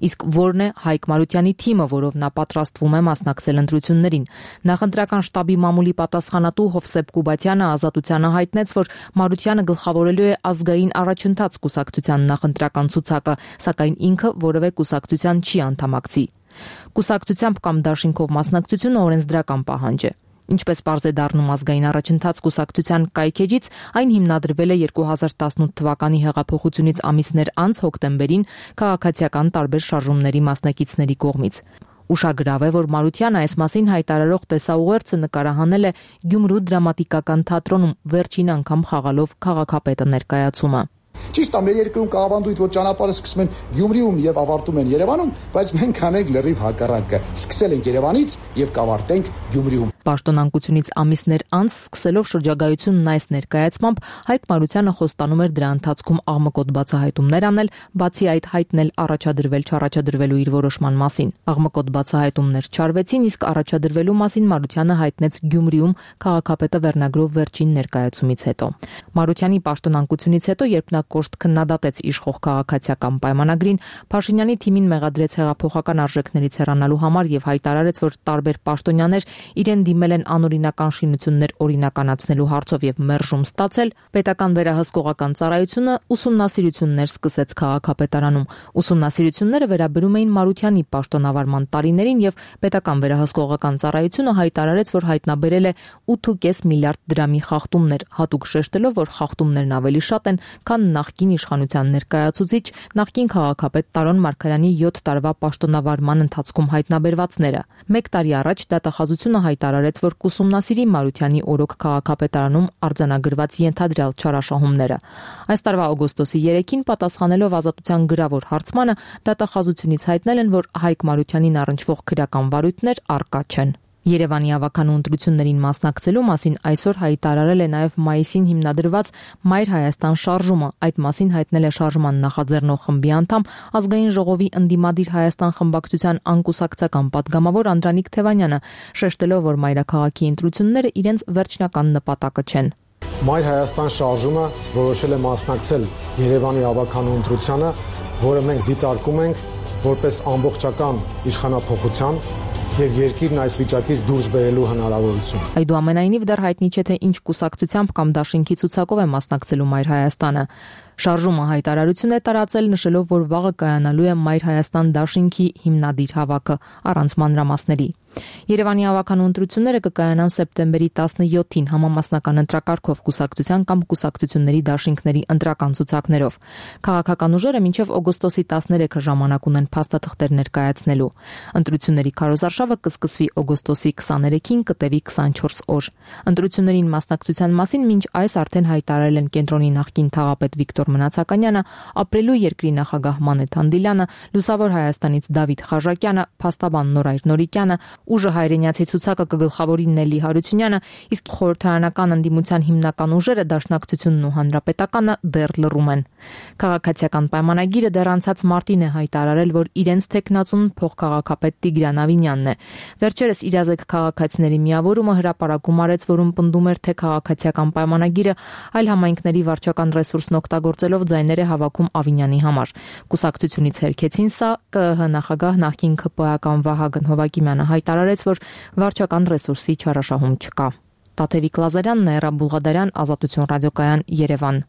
Իսկ որն է Հայկ Մարությանի թիմը, որով նա պատրաստվում է մասնակցել ընտրություններին։ Նախընտրական շտաբի մամուլի պատասխանատու Հովսեփ Կուբատյանը Ազատությանը հայտնեց, որ Մարությանը գլխավորելու է ազգային առաջընթաց կուսակցության նախընտրական ցուցակը, սակայն ինքը որևէ կուսակցության չի անդամակցի։ Կուսակցությամբ կամ դաշինքով մասնակցությունը օրենսդրական պահանջ է։ Ինչպես պարզ է դառնում ազգային առաջընթաց կուսակցության կայքեջից, այն հիմնադրվել է երկու հազար տասնութ թվականի հեղափոխությունից ամիսներ անց հոկտեմբերին քաղաքացիական տարբեր շարժումների մասնակիցների կողմից։ Ուշագրավ է, որ Մարությանը այս մասին հայտարարող տեսաուղերձը նկարահանել է Գյումրու դրամատիկական թատրոնում վերջին անգամ խաղալով քաղաքապետը ներկայացումը։ Ճիշտ է, մեր երկրում կավանդույթ, որ ճանապարհը սկսում են Գյումրիում եւ ավարտում են Երևանում, բայց մենք կանենք լրիվ հակառակը։ Սկսել ենք Երևանից եւ կավարտենք Գյումրիում։ Պաշտոնանկությունից ամիսներ անց սկսելով շրջագայությունն այս ներկայացմամբ Հայկ Մարությանը խոստանում էր դրա ընթացքում աղմկոտ բացահայտումներ անել, բացի այդ հայտնել առաջադրվել չառաջադրվելու իր որոշման մասին։ Աղմկոտ բացահայտումներ չարվեցին, իսկ առաջադրվելու մասին Մարությանը հայտնեց Գյումրիում քաղաքապետը վերնագրով վերջին ներկայացումից հետո։ Մարությանի պաշտոնանկությունից հետո, երբ նա կոշտ քննադատեց իշխող քաղաքացիական պայմանագրին, Փաշինյանի թիմին մեղադրեց հեղափոխական արժեքներից հեռանալու համար եւ հայտարարեց, որ տարբեր պաշտոնյաներ իրեն դիմել են անօրինական շինություններ օրինականացնելու հարցով եւ մերժում ստացել, պետական վերահսկողական ծառայությունը ուսումնասիրություններ սկսեց քաղաքապետարանում։ Ուսումնասիրությունները վերաբերում էին Մարությանի պաշտոնավարման տարիներին եւ պետական վերահսկողական ծառայությունը հայտարարեց, որ հայտնաբերել է ութ կես միլիարդ դրամի խախտումներ, հատուկ շեշտելով, որ խախտումներն ավելի շատ են, քան նախկին իշխանության ներկայացուցիչ նախկին քաղաքապետ Տարոն Մարգարյանի յոթ տարվա պաշտոնավարման ընթացքում հայտնաբերվածները։ Մեկ տարի առաջ դատախազությունը հայտարարեց, որ կուսումնասիրի Մարությանի օրոք քաղաքապետարանում արձանագրված ենթադրյալ չարաշահումները։ Այս տարվա օգոստոսի երեքին պատասխանելով Ազատության գրավոր հարցմանը, դատախազությունից հայտնել են, որ Հայկ Մարությանին առնչվող քրեական վարույթներ առկա չեն։ Երևանի ավականու ընտրություններին մասնակցելու մասին այսօր հայտարարել է նաև մայիսին հիմնադրված Մայր Հայաստան շարժումը։ Այդ մասին հայտնել է շարժման նախաձեռնող խմբի անդամ Ազգային ժողովի ընդդիմադիր Հայաստան խմբակցության անկուսակցական պատգամավոր Անդրանիկ Թևանյանը, շեշտելով, որ մայրաքաղաքի ընտրությունները իրենց վերջնական նպատակը չեն։ Մայր Հայաստան շարժումը որոշել է մասնակցել Երևանի ավականու ընտրությանը, որը մենք դիտարկում ենք որպես ամբողջական իշխանափոխության եւ երկիրն այս վիճակից դուրս բերելու հնարավորություն։ Այդուամենայնիվ դեռ հայտնի չէ, թե ինչ կուսակցությամբ կամ դաշինքի ցուցակով է մասնակցելու Մայր Հայաստանը։ Շարժումը հայտարարություն է տարածել, նշելով, որ վաղը կայանալու է Մայր Հայաստան դաշինքի հիմնադիր հավաքը առանց մանրամասների։ Երևանի ավականու ընտրությունները կկայանան սեպտեմբերի տասնյոթին համամասնական ընտրակարգով կուսակցության կամ կուսակցությունների դաշինքների ընտրական ցուցակներով։ Քաղաքական ուժերը մինչև օգոստոսի տասներեքը ժամանակ ունեն փաստաթղթեր ներկայացնելու։ Ընտրությունների քարոզարշավը կսկսվի օգոստոսի քսաներեքին, կտևի քսանչորս օր։ Ընտրություններին մասնակցության մասին մինչ այս արդեն հայտարարել են կենտրոնի նախկին թաղապետ Վիկտոր Մնացականյանը, ապրելու երկրի նախագահ Մանեթ Անդիլյանը, Լուսավոր Հայաստանից Դավիթ Խաժակյանը, փաստաբան Նորայր Նորիկյանը, ուժը հայրենիացի ցուցակը կգլխավորի Նելի Հարությունյանը, իսկ խորհրդարանական ընդդիմության հիմնական ուժերը Դաշնակցությունն ու Հանրապետականը դեռ լռում են։ Քաղաքացիական պայմանագիրը դեռ անցած մարտին է հայտարարել, որ իրենց տեխնացուն փոխքաղաքապետ Տիգրան Ավինյանն է։ Վերջերս իրազեկ քաղաքացիների միավորումը հրապարակում արեց, որում պնդում էր, թե քաղաքացիական պայմանագիրը այլ համայնքների վարչական ռեսուրսն օգտագործելով ձայներ է հավաքում Ավինյանի համար։ Կուսակցությունից հերքեցին սա, ԿԸՀ նախագահ նախկին ՔՊ-ական Վահագն Հովակիմյանը հայտարարեց, որ վարչական ռեսուրսի չարաշահում չկա։ Տաթևիկ Լազարյան, Նաիրա Բուլղադարյան, Ազատություն ռադիոկայան, Երևան։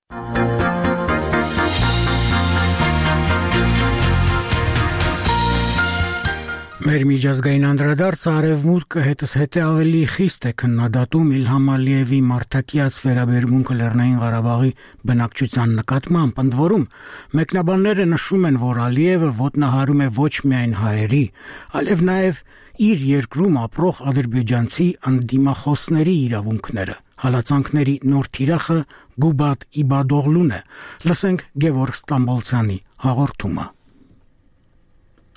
Մեր միջազգային անդրադարձը արևմուտքը հետզհետե ավելի խիստ է քննադատում Իլհամ Ալիևի մարդակիաց վերաբերմունքը Լեռնային Ղարաբաղի բնակչության նկատմամբ, ընդ որում մեկնաբանները նշում են, որ Ալիևը ոտնահարում է ոչ միայն հայերի, այլև նաև իր երկրում ապրող ադրբեջանցի ընդդիմախոսների իրավունքները։ Հալածանքների նոր թիրախը Գուբադ Իբադօղլուն է։ Լսենք Գևորգ Ստամբոլցյանի հաղորդումը։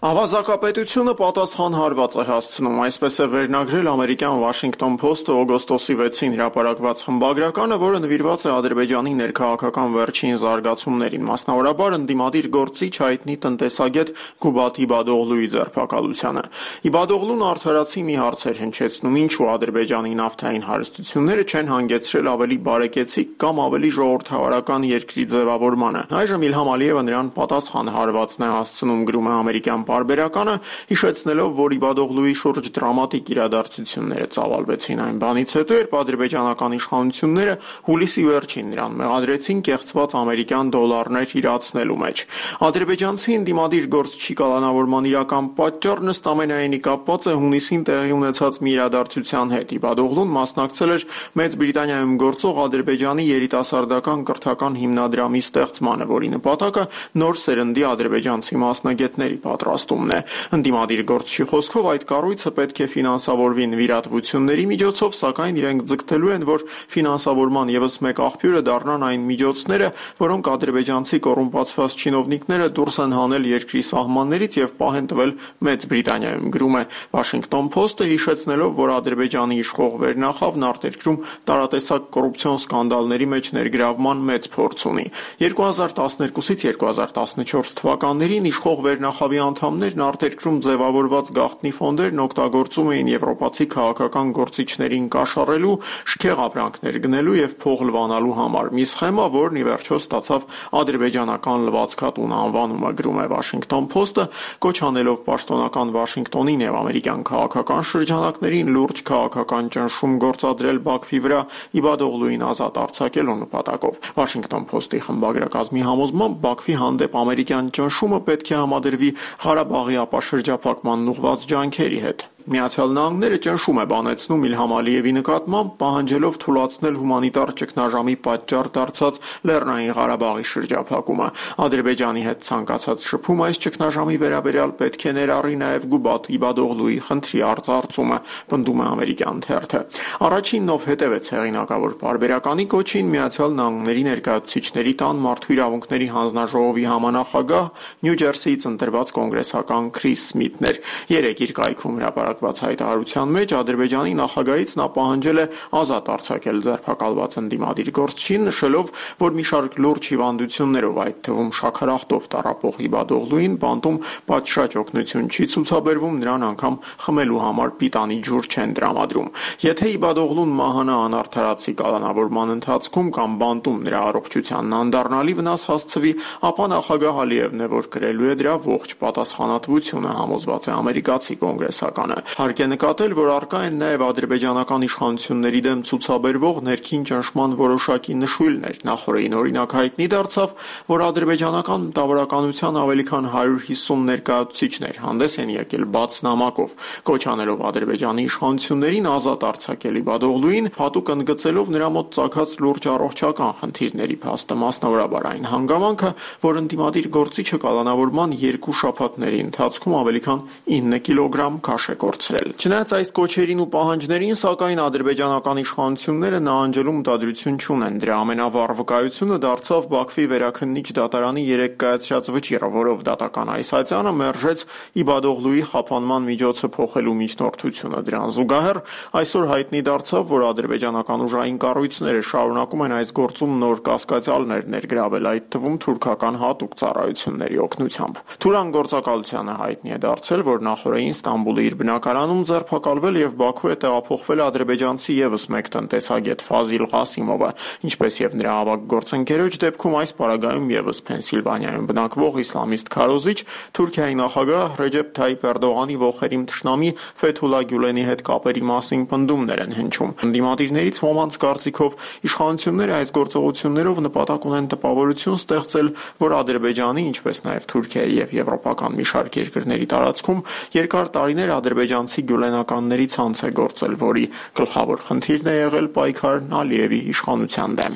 Ավազակապետությունը պատասխան հարված է հասցնում, այսպես է վերնագրել ամերիկյան Washington Post-ը օգոստոսի վեցին հրապարակված խմբագրականը, որը նվիրված է Ադրբեջանի ներքաղաքական վերջին զարգացումներին, մասնավորաբար ընդդիմադիր գործիչ հայտնի տնտեսագետ Գուբաթ Իբադօղլուի ձերբակալությանը։ Իբադօղլուն արդարացի մի հարց էր հնչեցնում, ինչու Ադրբեջանի նավթային հարստությունները չեն հանգեցրել ավելի բարեկեցիկ կամ ավելի ժողովրդավարական երկրի ձևավորմանը։ Այժմ Իլհամ Ալիևը նրան պատասխան հարվածն է հասցնում, գրում է ամերիկյան Բարբերականը, հիշեցնելով, որ Իբադօղլուի շուրջ դրամատիկ իրադարձությունները ծավալվեցին այն բանից հետո, երբ ադրբեջանական իշխանությունները հուլիսի վերջին նրան մեղադրեցին կեղծված ամերիկյան դոլարներ իրացնելու մեջ։ Ադրբեջանցի ընդդիմադիր գործչի կալանավորման իրական պատճառն ըստ ամենայնի կապված է հունիսին տեղի ունեցած մի իրադարձության հետ։ Իբադօղլուն մասնակցել էր Մեծ Բրիտանիայում գործող Ադրբեջանի երիտասարդական կրթական հիմնադրամի ստեղծմանը, որի նպատակը նոր սերնդի ադրբեջանցի մասնագետների պատրաստումն է։ Ընդդիմադիր գործչի խոսքով այդ կառույցը պետք է ֆինանսավորվի նվիրատվությունների միջոցով, սակայն իրենք ձգտելու են, որ ֆինանսավորման ևս մեկ աղբյուրը դառնան այն միջոցները, որոնք ադրբեջանցի կոռումպացված չինովնիկները դուրս են հանել երկրի սահմաններից եւ պահեն տվել Մեծ Բրիտանիայում, գրում է Washington Post-ը, հիշեցնելով, որ Ադրբեջանի իշխող վերնախավն արտերկրում տարատեսակ կոռուպցիոն սկանդալների մեջ ներգրավման մեծ փորձ ունի։ երկու հազար տասներկուսից երկու հազար տասնչորս թվականներին իշխող վերնախավի անդամներն արտերկրում ձևավորված գաղտնի ֆոնդերն օգտագործում էին եվրոպացի քաղաքական գործիչներին կաշառելու, շքեղ ապրանքներ գնելու եւ փող լվանալու համար։ Մի սխեմա, որն ի վերջո ստացավ ադրբեջանական լվացքատուն անվանումը, գրում է Washington Post-ը, կոչ անելով պաշտոնական Վաշինգտոնին եւ ամերիկյան քաղաքական շրջանակներին լուրջ քաղաքական ճնշում գործադրել Բաքվի վրա Իբադօղլուին ազատ արձակելու նպատակով։ Washington Post-ի խմբագրակազմի համոզմամբ Բաքվի հանդեպ ամերիկյան ճնշումը պետք է համադրվի Ղարաբաղի ապաշրջափակման ուղղված ջանքերի հետ։ Միացյալ Նահանգները ճնշում է բանեցնում Իլհամ Ալիևի նկատմամբ, պահանջելով թույլատրել հումանիտար ճգնաժամի պատճառ դարձած Լեռնային Ղարաբաղի շրջափակումը։ Ադրբեջանի հետ ցանկացած շփում այս ճգնաժամի վերաբերյալ պետք է ներառի նաև Գուբաթ Իբադօղլուի խնդրի արծարծումը, պնդում է ամերիկյան թերթը։ Առաջինն, ով հետևեց հեղինակավոր պարբերականի կոչին, Միացյալ Նահանգների ներկայացուցիչների տան մարդու իրավունքների հանձնաժողովի համանախագահ Նյու Ջերսիից ընտրված կոնգրեսական Քրիս Սմիթն էր։ Երեք իր կայքում հրապարակված հայտարարության մեջ Ադրբեջանի նախագահից նա պահանջել է ազատ արձակել ձերբակալված ընդդիմադիր գործչին, նշելով, որ մի շարք լուրջ հիվանդություններով, այդ թվում շաքարախտով տառապող Իբադօղլուին բանտում պատշաճ օգնություն չի ցուցաբերվում, նրան անգամ խմելու համար պիտանի ջուր չեն տրամադրում։ Եթե Իբադօղլուն մահանա անարդարացի կալանավորման ընթացքում կամ բանտում նրա առողջությանն անդառնալի վնաս հասցվի, ապա նախագահ Ալիևն է, որ կրելու է դրա ողջ պատասխանատվությունը, համոզված է ամերիկացի կոնգրեսականը։ Հարկ է նկատել, որ առկա են նաև ադրբեջանական իշխանությունների դեմ ցուցաբերվող ներքին ճնշման որոշակի նշույլներ։ Նախորդին օրինակ հայտնի դարձավ, որ ադրբեջանական մտավորականության ավելի քան հարյուր հիսուն ներկայացուցիչներ հանդես են եկել բաց նամակով, կոչ անելով Ադրբեջանի իշխանություններին ազատ արձակել Իբադօղլուին, հատուկ ընդգծելով նրա մոտ ծագած լուրջ առողջական խնդիրների փաստը, մասնավորաբար այն հանգամանքը, որ ընդդիմադիր գործիչը կալանավորման երկու շաբաթների ընթացքում ավելի քան ինը կիլոգրամ քաշ է կորցրել։ Չնայած այս կոչերին ու պահանջներին, սակայն ադրբեջանական իշխանությունները նահանջելու մտադրություն չունեն։ Դրա ամենավառ վկայությունը դարձավ Բաքվի վերաքննիչ դատարանի երեկ կայացրած վճիռը, որով դատական այսացյանը մերժեց Իբադօղլուի խափանման միջոցը փոխելու միջնորդությունը։ Դրան զուգահեռ այսօր հայտնի դարձավ, որ ադրբեջանական ուժային կառույցները շարունակում են այս գործում նոր կասկածյալներ ներգրավել, այդ թվում թուրքական հատուկ ծառայությունների օգնությամբ։ Թուրան գործակալությանը հայտնի է դարձել, որ նախորդին Ստամբուլի իր բնակարանում ձերբակալվել եւ Բաքու է տեղափոխվել ադրբեջանցի եւս մեկ տնտեսագետ Ֆազիլ Ղասիմովը, ինչպես եւ նրա ավագ գործընկերոջ դեպքում այս պարագայում եւս Փենսիլվանիայում բնակվող իսլամիստ քարոզիչ Թուրքիայի նախագահ Ռեջեփ Թայիփ Էրդողանի ողերիմ թշնամի Ֆեթուլա Գյուլենի հետ կապերի մասին պնդումներ են հնչում։ Ընդդիմադիրներից ոմանց կարծիքով իշխանությունները այս գործողություններով նպատակ ունեն տպավորություն ստեղծել, որ Ադրբեջանի, ինչպես նաեւ Թուրքիայի եւ եվրոպական մի շարք երկրների տարածքում երկար տարիներ ադրբեջանցի գյուլենականների ցանց է գործել, որի գլխավոր խնդիրն է եղել պայքարն Ալիևի իշխանության դեմ։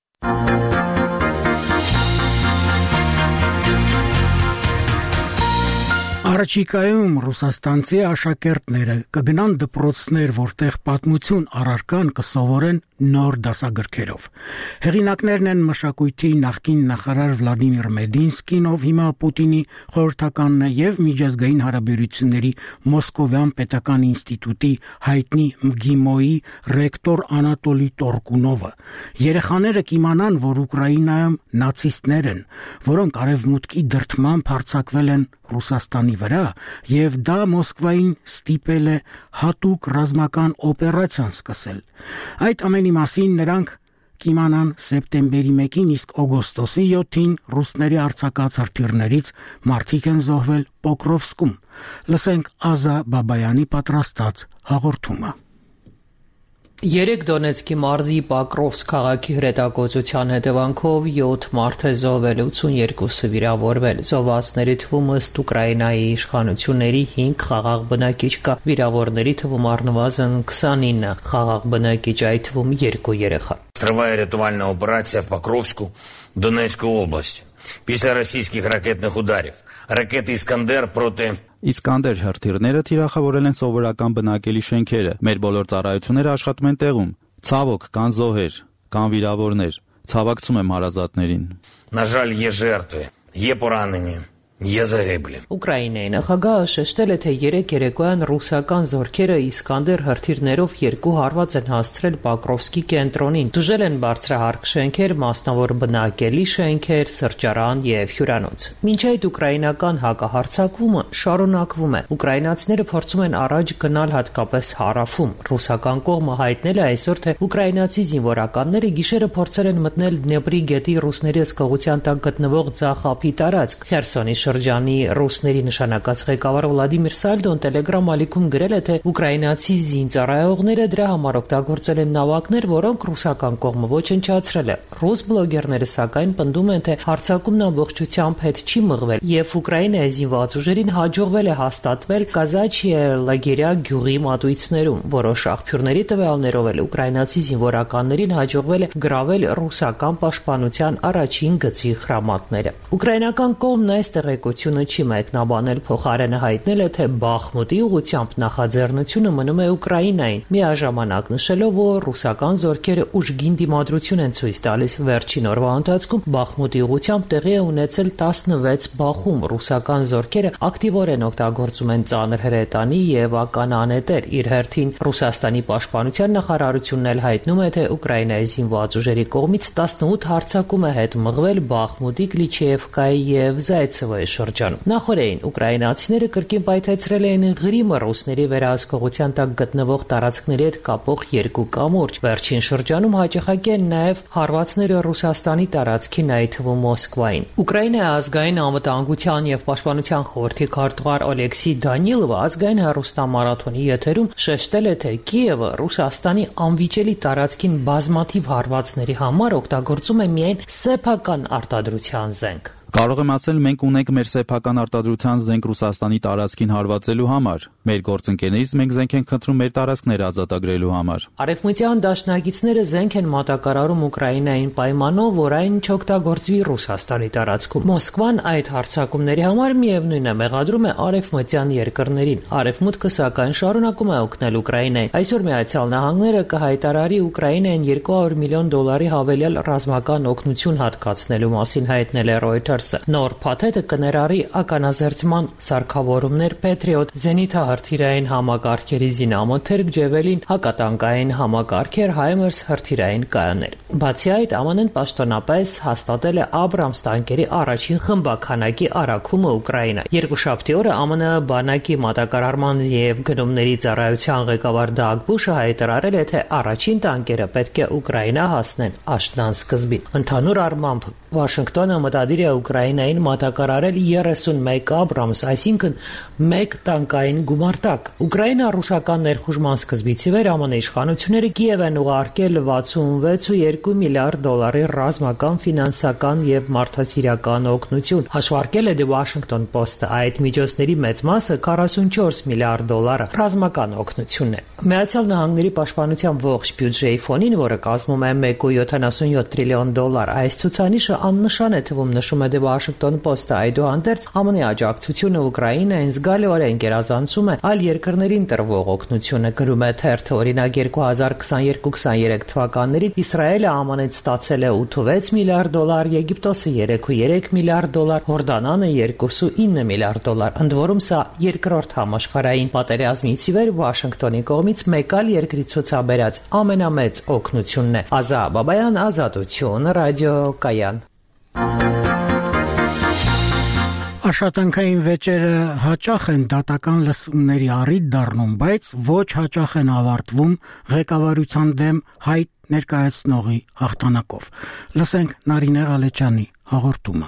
Առաջիկայում ռուսաստանցի աշակերտները կգնան դպրոցներ, որտեղ պատմություն առարկան կսովորեն նոր դասագրքերով։ Հեղինակներն են մշակույթի նախկին նախարար Վլադիմիր Մեդինսկին, ով հիմա Պուտինի խորհրդականն է, եւ միջազգային հարաբերությունների Մոսկովյան պետական ինստիտուտի հայտնի ՄԳԻՄՈ-ի ռեկտոր Անատոլի Տորկունովը։ Երեխաները կիմանան, որ Ուկրաինայում նացիստներ են, որոնք արևմուտքի դրդմամբ հարձակվել են Ռուսաստանի վրա, եւ դա Մոսկվային ստիպել է հատուկ ռազմական օպերացիան սկսել։ Այդ ամենի մասին նրանք կիմանան սեպտեմբերի մեկին, իսկ օգոստոսի յոթին ռուսների արձակած հրթիռներից մարդիկ են զոհվել Պոկրովսկում։ Լսենք Ազա Բաբայանի պատրաստած հաղորդումը։ Երեք Դոնեցկի մարզի Պոկրովսկ քաղաքի հրետակոծության հետևանքով յոթ մարդ է զոհվել, ութսուներկուսը վիրավորվել։ Զոհվածների թվում ըստ Ուկրաինայի իշխանությունների հինգ խաղաղ բնակիչ կա, վիրավորների թվում առնվազն քսանինը խաղաղ բնակիչ, այդ թվում երկու երեխա։ Триває рятувальна операція в Покровську, Донецької області. Після російських ракетних ударів. Ракети «Іскандер» проти Իսկանդեր հրթիռները թիրախավորել են սովորական բնակելի շենքերը։ Մեր բոլոր ծառայությունները աշխատում են տեղում։ Ցավոք, կան զոհեր, կան վիրավորներ։ Ցավակցում եմ հարազատներին։ На жаль, є жертви, є поранені. Ուկրաինայի նախագահը շեշտել է, թե երեք երեկոյան ռուսական զորքերը Իսկանդեր հրթիռներով երկու հարված են հասցրել Պոկրովսկի կենտրոնին։ Տուժել են բարձրահարկ շենքեր, մասնավոր բնակելի շենքեր, սրճարան եւ հյուրանոց։ Մինչ այդ ուկրաինական հակահարձակումը շարունակվում է։ Ուկրաինացիները փորձում են առաջ գնալ հատկապես հարավում։ Ռուսական կողմը հայտնել է այսօր, թե ուկրաինացի զինվորականները գիշերը փորձել են մտնել Դնեպրի գետի ռուսների հսկողության տակ գտնվող Ձախապի տարածք։ Խերսոնի շրջանի ռուսների նշանակած ղեկավար Վլադիմիր Սալդոն Telegram ալիքում գրել է, թե ուկրաինացի զինծառայողները դրա համար օգտագործել են նավակներ, որոնք ռուսական կողմը ոչնչացրել է։ Ռուս բլոգերները սակայն պնդում են, թե հարձակումն ամբողջությամբ հետ չի մղվել, եւ Ուկրաինայի զինված ուժերին հաջողվել է հաստատվել Կազաչիե Լագերիա գյուղի մատույցներում։ Որոշ աղբյուրների տվյալներով էլ ուկրաինացի զինվորականներին հաջողվել է գրավել ռուսական պաշտպանության առաջին գծի խրամատները։ Ուկրաինական կողմն այս տեղեկությունը չի մեկնաբանել, փոխարենը հայտնել է, թե Բախմուտի ուղղությամբ նախաձեռնությունը մնում է Ուկրաինային, միաժամանակ նշելով, որ ռուսական զորքերը ուժգին դիմադրություն են ցույց տալիս։ Վերջին օրվա ընթացքում Բախմուտի ուղղությամբ տեղի է ունեցել տասնվեց բախում։ Ռուսական զորքերը ակտիվորեն օգտագործում են ծանր հրետանի եւ ական անետեր։ Իր հերթին Ռուսաստանի պաշտպանության նախարարությունն էլ հայտնում է, թե Ուկրաինայի զինված ուժերի կողմից տասնութ հարձակում է հետ մղվել Բախմուտի, Կլիչեևկայի եւ Զայցևոյի շրջանում։ Նախորդին ուկրաինացիները կրկին պայթեցրել էին Ղրիմը ռուսների վերահսկողության տակ գտնվող տարածքների հետ կապող երկու կամուրջ։ Վերջին շրջանում հաճախակի են նաև հարվածները Ռուսաստանի տարածքին, այդ թվում Մոսկվային։ Ուկրաինայի ազգային անվտանգության եւ պաշտպանության խորհրդի քարտուղար Օլեքսի Դանիլովը ազգային հեռուստամարաթոնի եթերում շեշտել է, թե Կիևը Ռուսաստանի անվիճելի տարածքին բազմաթիվ հարվածների համար օգտագործում է միայն սեփական արտադրության զենք։ Կարող եմ ասել, մենք ունենք մեր սեփական արտադրության զենք Ռուսաստանի տարածքին հարվածելու համար։ Մեր գործընկերներից մենք զենք ենք խնդրում մեր տարածքները ազատագրելու համար։ Արևմտյան դաշնակիցները զենք են մատակարարում Ուկրաինային պայմանով, որ այն չօգտագործվի Ռուսաստանի տարածքում։ Մոսկվան այդ հարձակումների համար միևնույն է մեղադրում է արևմտյան երկրներին։ Արևմուտքը սակայն շարունակում է օգնել Ուկրաինային։ Այսօր Միացյալ Նահանգները կհայտարարի Ուկրաինային երկու հարյուր միլիոն դոլարի հավելյալ ռազմական օգնություն հատկացնելու մասին, հայտնել է Reuters։ Նոր փաթեթը կներառի ականազերծման սարքավորումներ Patriot, զենիթահրթիռային համակարգերի զինամթերք, Ջևելին, հակատանկային համակարգեր, Հայմերս հրթիռային կայաններ։ Բացի այդ, ԱՄՆ-ն պաշտոնապես հաստատել է Աբրամս տանկերի առաջին խմբականակի առաքումը Ուկրաինա։ Երկուշաբթի օրը ԱՄՆ բանակի մատակարարման եւ գնումների ծառայության ղեկավար Դագ Բուշը հայտարարել է, թե առաջին տանկերը պետք է Ուկրաինա հասնեն աշնան սկզբին։ Ընդհանուր առմամբ Վաշինգտոնը մտադիր է Ուկրաինային մատակարարել երեսունմեկ Աբրամս, այսինքն մեկ տանկային գումարտակ։ Ուկրաինա-ռուսական ներխուժման սկզբից ի վեր ԱՄՆ իշխանությունները Կիև են ուղարկել վաթսունվեց կόμμα երկու միլիարդ դոլարի ռազմական, ֆինանսական եւ մարդասիրական օգնություն։ Հաշվարկել է The Washington Post-ը, այդ միջոցների մեծ մասը քառասունչորս միլիարդ դոլարը ռազմական օգնությունն է։ Միացյալ Նահանգների պաշտպանության ողջ բյուջեի ֆոնին, որը կազմում է մեկ կόμma յոթանասունյոթ տրիլիոն դոլար, այս ցուցանիշը աննշան է թվում, նշում է The Washington Post-ը։ Այդուհանդերձ ԱՄՆ աջակցությունը Ուկրաինային զգալիորեն գերազանցում է է այլ երկրներին տրվող օգնությունը, գրում է թերթը։ Օրինակ երկու հազար քսաներկու քսաներեք թվականներին Իսրայելը ԱՄՆ-ից ստացել է ութվեց միլիարդ դոլար, Եգիպտոսը երեքուերեք միլիարդ դոլար, Հորդանանը երկուսուինը միլիարդ դոլար։ Ընդ որում սա երկրորդ համաշխարհային պատերազմից ի վեր Վաշինգտոնի կողմից մեկ այլ երկրի ցուցաբերած ամենամեծ օգնությունն է։ Ազա Բաբայան, Ազատություն, ռադիո Կայան։ Աշխատանքային վեճերը հաճախ են դատական լսումների առիթ դառնում, բայց ոչ հաճախ են ավարտվում ղեկավարության դեմ հայտ ներկայացնողի հաղթանակով։ Լսենք Նարինե Ղալեջյանի հաղորդումը։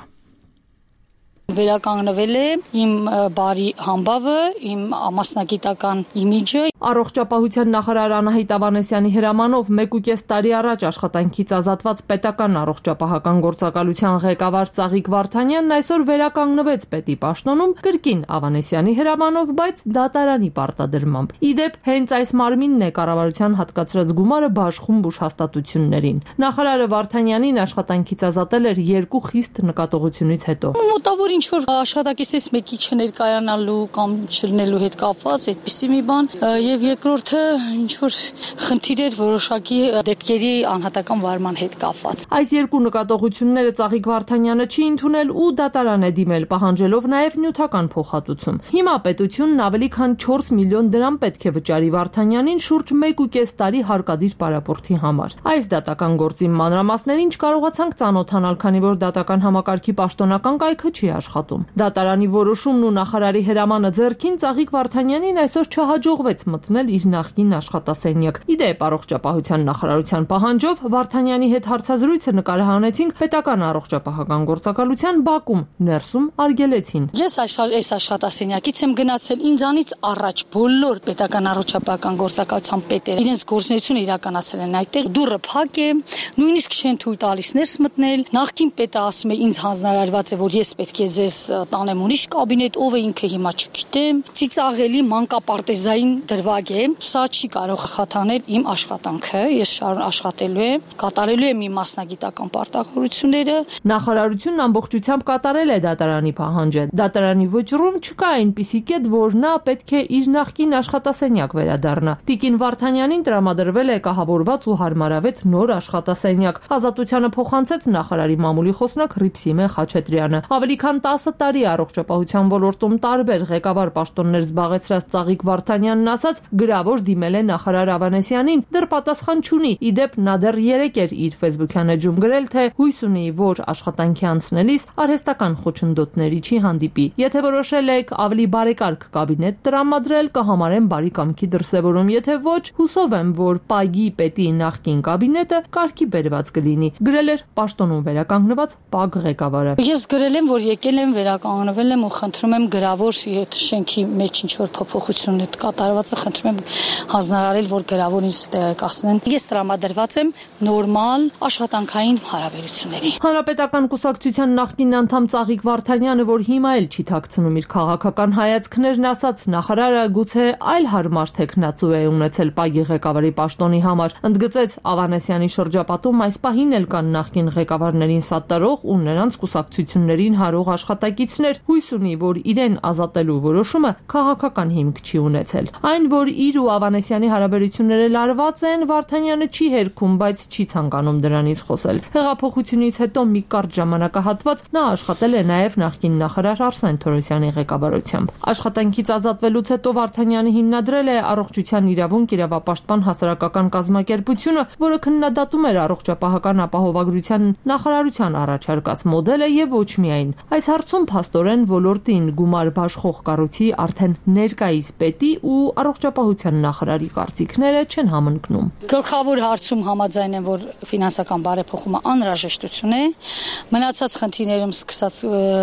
Վերականգնվել է իմ բարի համբավը, իմ մասնագիտական իմիջը։ Առողջապահության նախարար Անահիտ Ավանեսյանի հրամանով մեկուկես տարի առաջ աշխատանքից ազատված պետական առողջապահական գործակալության ղեկավար Ծաղիկ Վարդանյանն այսօր վերականգնվեց պետի պաշտոնում կրկին Ավանեսյանի հրամանով, բայց դատարանի պարտադրմամբ։ Իդեպ հենց այս մարմինն է կառավարության հատկացրած գումարը բաշխում բուժհաստատություններին։ Նախարարը Վարդանյանին աշխատանքից ազատել էր երկու խիստ նկատողությունից հետո։ Մոտավոր ինչ որ աշխատակիցից մեկի չներկայանալու կամ չլինելու հետ կապված այդպիսի մի բան, եւ երկրորդը ինչ որ խնդիր էր որոշակի դեպքերի անհատական վարման հետ կապված։ Այս երկու նկատողությունները Ծաղիկ Վարդանյանը չի ընդունել ու դատարան է դիմել, պահանջելով նաեւ նյութական փոխհատուցում։ Հիմա պետությունն ավելի քան չորս միլիոն դրամ պետք է վճարի Վարդանյանին շուրջ մեկուկես տարի հարկադիր պարապորտի համար։ Այս դատական գործի մանրամասներին չկարողացանք ծանոթանալ, քանի որ դատական համակարգի պաշտոնական կայքը չի աշխատում։ Դատարանի որոշումն ու նախարարի հրամանը ձեռքին Ծաղիկ Վարդանյանին այսօր չհաջողվեց մտնել իր նախկին աշխատասենյակ։ Իդեպ առողջապահության նախարարության պահանջով Վարդանյանի հետ հարցազրույցը նկարահանեցինք պետական առողջապահական գործակալության բակում, ներսում արգելեցին։ Ես այս աշխատասենյակից եմ գնացել, ինձանից առաջ բոլոր պետական առողջապահական գործակալության պետերը իրենց գործունեությունը իրականացել են այդտեղ։ Դուռը փակ է, նույնիսկ չեն թույլ տալիս ներս մտնել։ Նախկին պետը ասում է ինձ հանձնարարված է, որ ես պետք է ձեզ տանեմ ուրիշ կաբինետ, ով է ինքը հիմա չգիտեմ։ Ծիծաղելի մանկապարտեզային դրվագ է։ Սա չի կարող խաթանել իմ աշխատանքը։ Ես աշխատելու եմ, կատարելու եմ իմ մասնագիտական պարտավորությունները։ Նախարարությունն ամբողջությամբ կատարել է դատարանի պահանջը։ Դատարանի վճռում չկա այնպիսի կետ, որ նա պետք է իր նախկին աշխատասենյակ վերադառնա։ Տիկին Վարդանյանին տրամադրվել է կահավորված ու հարմարավետ նոր աշխատասենյակ։ Ազատությանը փոխանցեց նախարարի մամուլի խոսնակ Ռիփսիմե Խաչատրյանը։ Ավելի քան տասը տարի առողջապահության ոլորտում տարբեր ղեկավար պաշտոններ զբաղեցրած Ծաղիկ Վարդանյանն ասաց, գրավոր դիմել է նախարար Ավանեսյանին, դեռ պատասխան չունի։ Իդեպ նա դեռ երեկ էր իր Facebook-յան էջում գրել, թե հույս ունի, որ աշխատանքի անցնելիս արհեստական խոչընդոտների չի հանդիպի։ Եթե որոշել եք ավելի բարեկարգ կաբինետ տրամադրել, կհամարեմ բարի կամքի դրսևորում, եթե ոչ, հուսով եմ, որ Պագի պետի նախկին կաբինետը կարգի բերված կլինի։ Գրել էր պաշտոնում վերականգնված Պագ ղեկավարը։ Ես գրել եմ, որ եկել եմ, վերականգնվել եմ ու խնդրում եմ գրավոր շենքի մեջ ինչ որ փոփոխություն է կատարված, խնդրում եմ հանձնարարել, որ գրավոր ինձ տեղեկացնեն։ Ես տրամադրված եմ նորմալ աշխատանքային հարաբերությունների։ Հանրապետական կուսակցության նախկին անդամ Ծաղիկ Վարդանյանը, որ հիմա էլ չի թաքցնում իր քաղաքական հայացքներն, ասաց նախարարը գուցե այլ հարմար թեկնածու է ունեցել Պագի ղեկավարի պաշտոնի համար։ Ընդգծեց Ավանեսյանի շրջապատում այս պահին էլ կան նախկին ղեկավարներին սատարող ու նրանց կուսակցություններին հարող աշխատակիցներ, հույս ունի, որ իրեն ազատելու որոշումը քաղաքական հիմք չի ունեցել։ Այն, որ իր ու Ավանեսյանի հարաբերությունները լարված են, Վարդանյանը չի հերքում, բայց չի ցանկանում դրանից խոսել։ Հեղափոխությունից հետո մի կարճ ժամանակահատված նա աշխատել է նաև նախկին նախարար Արսեն Թորոսյանի ղեկավարությամբ։ Աշխատանքից ազատվելուց հետո Վարդանյանը հիմնադրել է առողջության իրավունք իրավապաշտպան հասարակական կազմակերպությունը, որը քննադատում էր առողջապահական ապահովագրության նախարարության առաջարկած մոդելը եւ ոչ միայն։ Այս հարցում փաստորեն ոլորտին գումար բաշխող կառույցի արդեն ներկայիս պետի ու առողջապահության նախարարի կարծիքները չեն համընկնում։ Գլխավոր հարցում համաձայն եմ, որ ֆինանսական բարեփոխումը անհրաժեշտություն է։ Մնացած խնդիրներում սկսած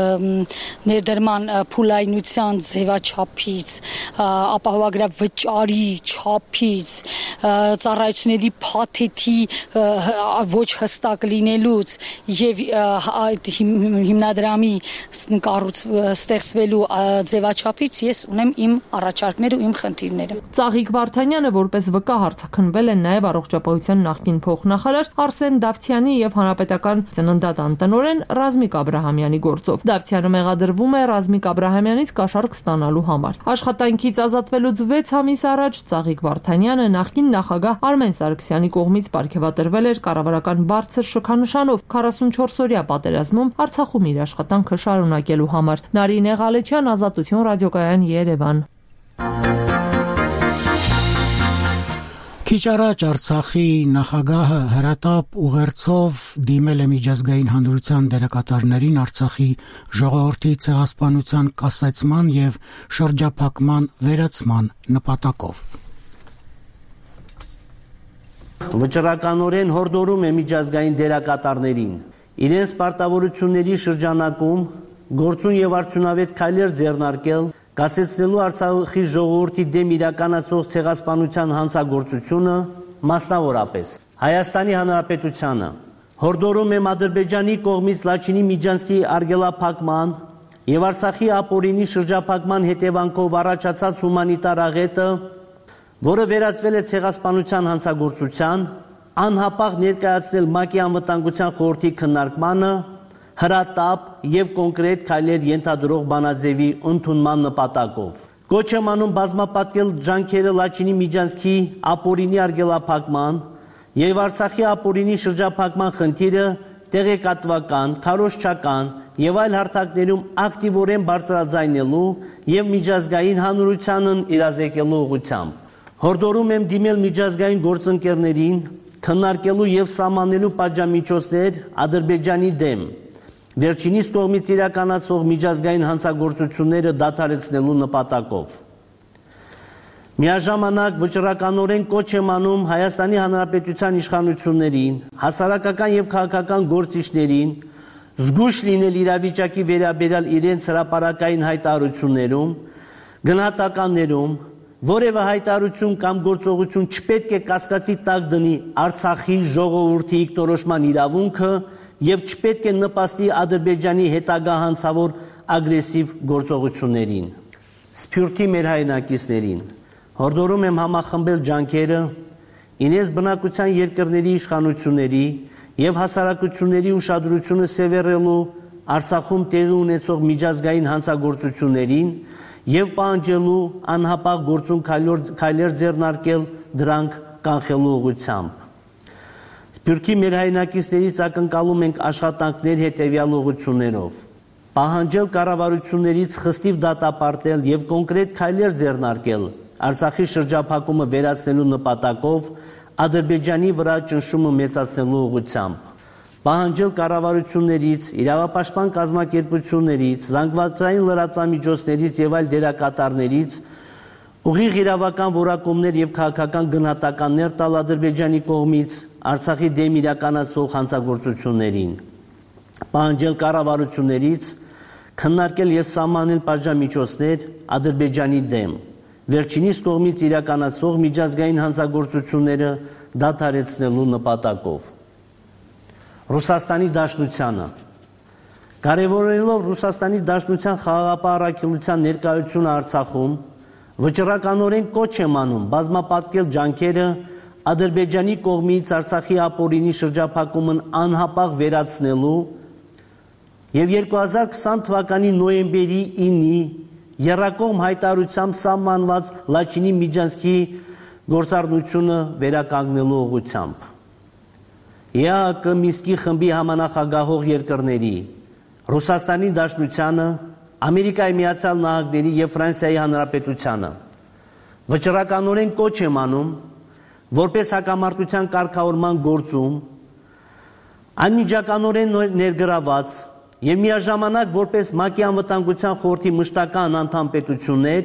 ներդրման փուլայնության ձևաչափից, ապահովագրավ վճարի չափից, ծառայությունների փաթեթի ոչ հստակ լինելուց եւ այդ հիմնադրամի ստեղծվելու ձևաչափից ես ունեմ իմ առաջարկները ու իմ խնդիրները։ Ծաղիկ Վարդանյանը որպես վկա հարցաքննվել են նաև առողջապահության նախկին փոխնախարար Արսեն Դավթյանի եւ հանրապետական ծննդատան տնօրեն Ռազմիկ Աբրահամյանի գործով։ Դավթյանը մեղադրվում է Ռազմիկ Աբրահամյանից կաշառք ստանալու համար։ Աշխատանքից ազատվելուց վեց ամիս առաջ Ծաղիկ Վարդանյանը նախկին նախագահ Արմեն Սարգսյանի կողմից պարգևատրվել էր կառավարական բարձր շքանշանով քառասունչորսօրյա պատերազմում Արցախում իր աշխատանքը շարունակելու համար։ Նարինե Ղալեչյան, Ազատություն ռադիոկայան, Երևան։ Քիչ առաջ Արցախի նախագահը հրատապ ուղերձով դիմել է միջազգային հանրության դերակատարներին Արցախի ժողովրդի ցեղասպանության կասեցման եւ շրջափակման վերացման նպատակով։ Վճռականորեն հորդորում է միջազգային դերակատարներին իրենց պարտավորությունների շրջանակում գործուն եւ արդյունավետ քայլեր ձեռնարկել կասեցնելու Արցախի ժողովրդի դեմ իրականացող ցեղասպանության հանցագործությունը, մասնավորապես Հայաստանի Հանրապետությանը հորդորում եմ Ադրբեջանի կողմից Լաչինի Միջանցքի արգելափակման եւ Արցախի ապօրինի շրջափակման հետևանքով առաջացած հումանիտար աղետը, որը վերածվել է ցեղասպանության հանցագործության, անհապաղ ներկայացնել ՄԱԿ-ի անվտանգության խորհրդի քննարկմանը հրատապ եւ կոնկրետ քայլեր ենթադրող բանաձևի ընդունման նպատակով։ Կոչ եմ անում բազմապատկել ջանքերը Լաչինի Միջանցքի ապօրինի արգելափակման եւ Արցախի ապօրինի շրջափակման խնդիրը տեղեկատվական, քարոզչական եւ այլ հարթակներում ակտիվորեն բարձրաձայնելու եւ միջազգային հանրությանն իրազեկելու ուղղությամբ։ Հորդորում եմ դիմել միջազգային գործընկերներին քննարկելու եւ սահմանելու պատժամիջոցներ Ադրբեջանի դեմ վերջինիս կողմից իրականացող միջազգային հանցագործությունները դադարեցնելու նպատակով։ Միաժամանակ վճռականորեն կոչ եմ անում Հայաստանի Հանրապետության իշխանություններին, հասարակական եւ քաղաքական գործիչներին զգույշ լինել իրավիճակի վերաբերյալ իրենց հրապարակային հայտարարություններում, գնահատականներում, որևէ հայտարարություն կամ գործողություն չպետք է կասկածի տակ դնի Արցախի ժողովրդի ինքնորոշման իրավունքը եւ չպետք է նպաստի Ադրբեջանի հետագա հանցավոր ագրեսիվ գործողություններին։ Սփյուռքի մեր հայրենակիցներին հորդորում եմ համախմբել ջանքերը իրենց բնակության երկրների իշխանությունների եւ հասարակությունների ուշադրությունը սևեռելու Արցախում տեղի ունեցող միջազգային հանցագործություններին եւ պահանջելու անհապաղ գործուն քայլեր ձեռնարկել դրանք կանխելու ուղղությամբ։ Սփյուռքի մեր հայրենակիցներից ակնկալում ենք աշխատանքներ հետևյալ ուղղություններով. պահանջել կառավարություններից խստիվ դատապարտել եւ կոնկրետ քայլեր ձեռնարկել Արցախի շրջափակումը վերացնելու նպատակով Ադրբեջանի վրա ճնշումը մեծացնելու ուղղությամբ։ Պահանջել կառավարություններից, իրավապաշտպան կազմակերպություններից, զանգվածային լրատվամիջոցներից եւ այլ դերակատարներից ուղիղ իրավական որակումներ եւ քաղաքական գնահատականներ տալ Ադրբեջանի կողմից Արցախի դեմ իրականացվող հանցագործություններին։ Պահանջել կառավարություններից քննարկել եւ սահմանել պատժամիջոցներ Ադրբեջանի դեմ, վերջինիս կողմից իրականացվող միջազգային հանցագործությունները դադարեցնելու նպատակով։ Ռուսաստանի Դաշնությանը կարևորելով Ռուսաստանի Դաշնության խաղաղապահ առաքելության ներկայությունը Արցախում, վճռականորեն կոչ եմ անում բազմապատկել ջանքերը Ադրբեջանի կողմից Արցախի ապօրինի շրջափակումն անհապաղ վերացնելու եւ երկու հազար քսան թվականի նոյեմբերի ինի եռակողմ հայտարարությամբ սահմանված Լաչինի Միջանցքի գործառնությունը վերականգնելու ուղղությամբ։ ԵԱՀԿ Մինսկի խմբի համանախագահող երկրների Ռուսաստանի Դաշնությանը, Ամերիկայի Միացյալ Նահանգների եւ Ֆրանսիայի Հանրապետությանը վճռականորեն կոչ եմ անում որպես հակամարտության կարգավորման գործում անմիջականորեն ներգրաված եւ միաժամանակ որպես ՄԱԿ-ի անվտանգության խորհրդի մշտական անդամ պետություններ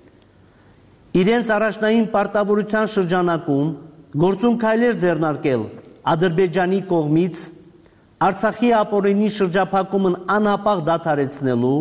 իրենց առաջնային պարտավորության շրջանակում գործուն քայլեր ձեռնարկել Ադրբեջանի կողմից Արցախի ապօրինի շրջափակումն անհապաղ դադարեցնելու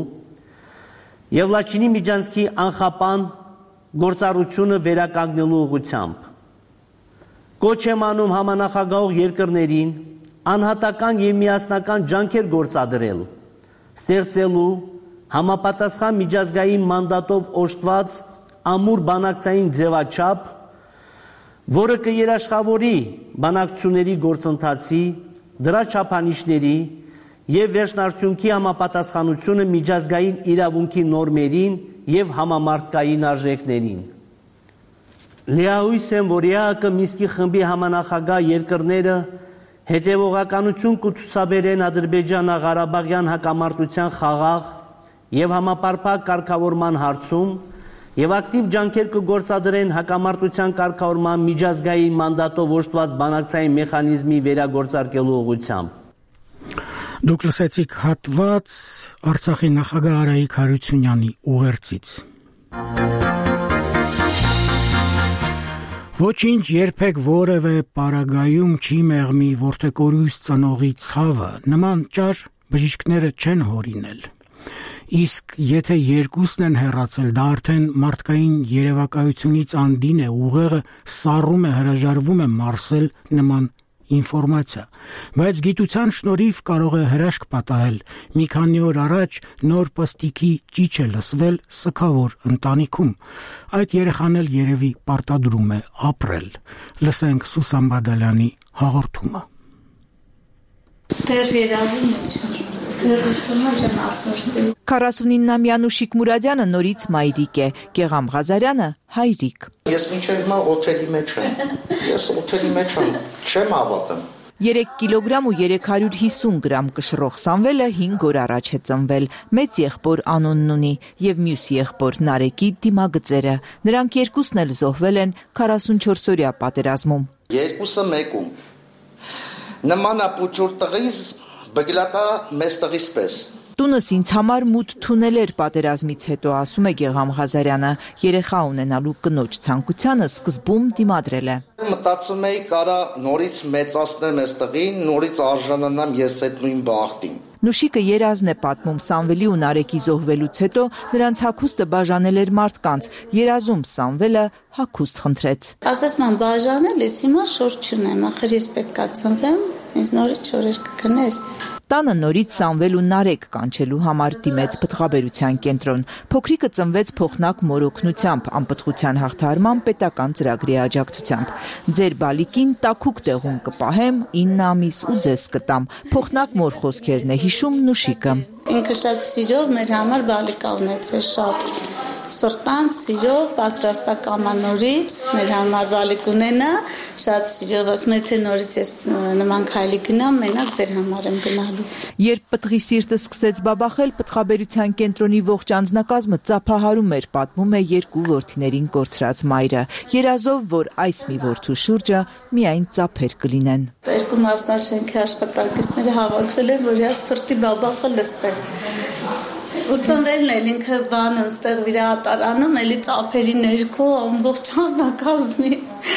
եւ Լաչինի Միջանցքի անխապան գործառությունը վերականգնելու ուղղությամբ։ Կոչ եմ անում համանախագահող երկրներին անհատական եւ միասնական ջանքեր գործադրել ստեղծելու համապատասխան միջազգային մանդատով օժտված ամուր բանակցային ձևաչափ, որը կերաշխավորի բանակցությունների գործընթացի, դրա չափանիշների եւ վերջնարդյունքի համապատասխանությունը միջազգային իրավունքի նորմերին եւ համամարտկային արժեքներին։ Լիահույս եմ, որ ԵԱՀԿ Մինսկի խմբի համանախագահ երկրները հետևողականություն կցուցաբերեն Ադրբեջանա-Ղարաբաղյան հակամարտության խաղաղ եւ համապարփակ կարգավորման հարցում եւ ակտիվ ջանքեր կգործադրեն հակամարտության կարգավորման միջազգային մանդատով օժտված բանակցային մեխանիզմի վերագործարկելու ուղղությամբ։ Դուք լսեցիք հատված Արցախի նախագահ Արայիկ Հարությունյանի ուղերձից։ Ոչինչ երբեք որևէ պարագայում չի մեղմի որդեկորույս ծնողի ցավը, նման ճար բժիշկները չեն հորինել։ Իսկ եթե երկուսն են հեռացել, դա արդեն մարդկային երևակայությունից անդին է, ուղեղը սառում է, հրաժարվում է մարսել նման ինֆորմացիա, բայց գիտության շնորհիվ կարող է հրաշք պատահել։ Մի քանի օր առաջ նոր պստիկի ճիչ է լսվել սգավոր ընտանիքում։ Այդ երեխան էլ երևի պարտադրում է ապրել։ Լսենք Սուսան Բադալյանի հաղորդումը։ Դեռ երազում եմ, դեռ ստանալ ապրել։ քառասունիննամյա Նուշիկ Մուրադյանը նորից մայրիկ է, Գեգամ Ղազարյանը հայրիկ։ Ես մինչև հիմա օթելի մեջ եմ։ Ես օթելի մեջ եմ, չեմ հավատում։ երեք կիլոգրամ ու երեք հարյուր հիսուն գրամ կշռող Սամվելը հինգ օր առաջ է ծնվել։ Մեծ եղբոր անունն ունի եւ մյուս եղբոր Նարեկի դիմագծերը։ Նրանք երկուսն էլ զոհվել են քառասունչորսօրյա պատերազմում։ Երկուսը մեկում։ Նմանապուճուր տղիս բգլատա մեծ տղիս պես։ Տունս ինձ համար մութ թունել էր պատերազմից հետո, ասում է Գեգամ Ղազարյանը, երեխա ունենալու կնոջ ցանկությանը սկզբում դիմադրել է։ Մտածում էի կարա նորից մեծացնեմ այս տղին, նորից արժանանամ ես այդ նույն բախտին։ Նուշիկը երազն է պատմում Սամվելի ու Նարեկի զոհվելուց հետո նրանց հագուստը բաժանել էր մարդկանց։ Երազում Սամվելը հագուստ խնդրեց։ Ասես ման բաժանել ես, հիմա շոր չունեմ, ախր ես պետքա ծնվեմ, ինձ նորից շորեր կգնես։ Տանը նորից Սամվել ու Նարեկ կանչելու համար դիմեց Պտղաբերության կենտրոն։ Փոքրիկը ծնվեց փոխնակ մորօգնությամբ, անպտղության հաղթահարման պետական ծրագրի աջակցությամբ։ Ձեր բալիկին տաքուկ տեղում կպահեմ, ինը ամիս ու ձեզ կտամ։ Փոխնակ մոր խոսքերն է հիշում Նուշիկը։ Ինքը շատ սիրով մեր համար բալիկա ունեցել, շատ սրտանց սիրով, պատրաստակամանորից մեր համար բալիկ ունենա, շատ սիրով, ասում է թե նորից ես նման քայլի գնամ, մենակ ձեր համար եմ գնալու։ Երբ պտղի սիրտը սկսեց բաբախել, Պտղաբերության կենտրոնի ողջ անձնակազմը ծափահարում էր, պատմում է երկու որդիներին կորցրած մայրը, երազով, որ այս մի որդու շուրջը միայն ծափեր կլինեն։ Երկու մասնաշենքի աշխատակիցները հավաքվել են, որ ես սրտի բաբախը լսեն։ Ու ծնվելն էլ ինքը բանը ստեղ վիրահատարանում, էլի ծափերի ներքո ամբողջ անձնակազմի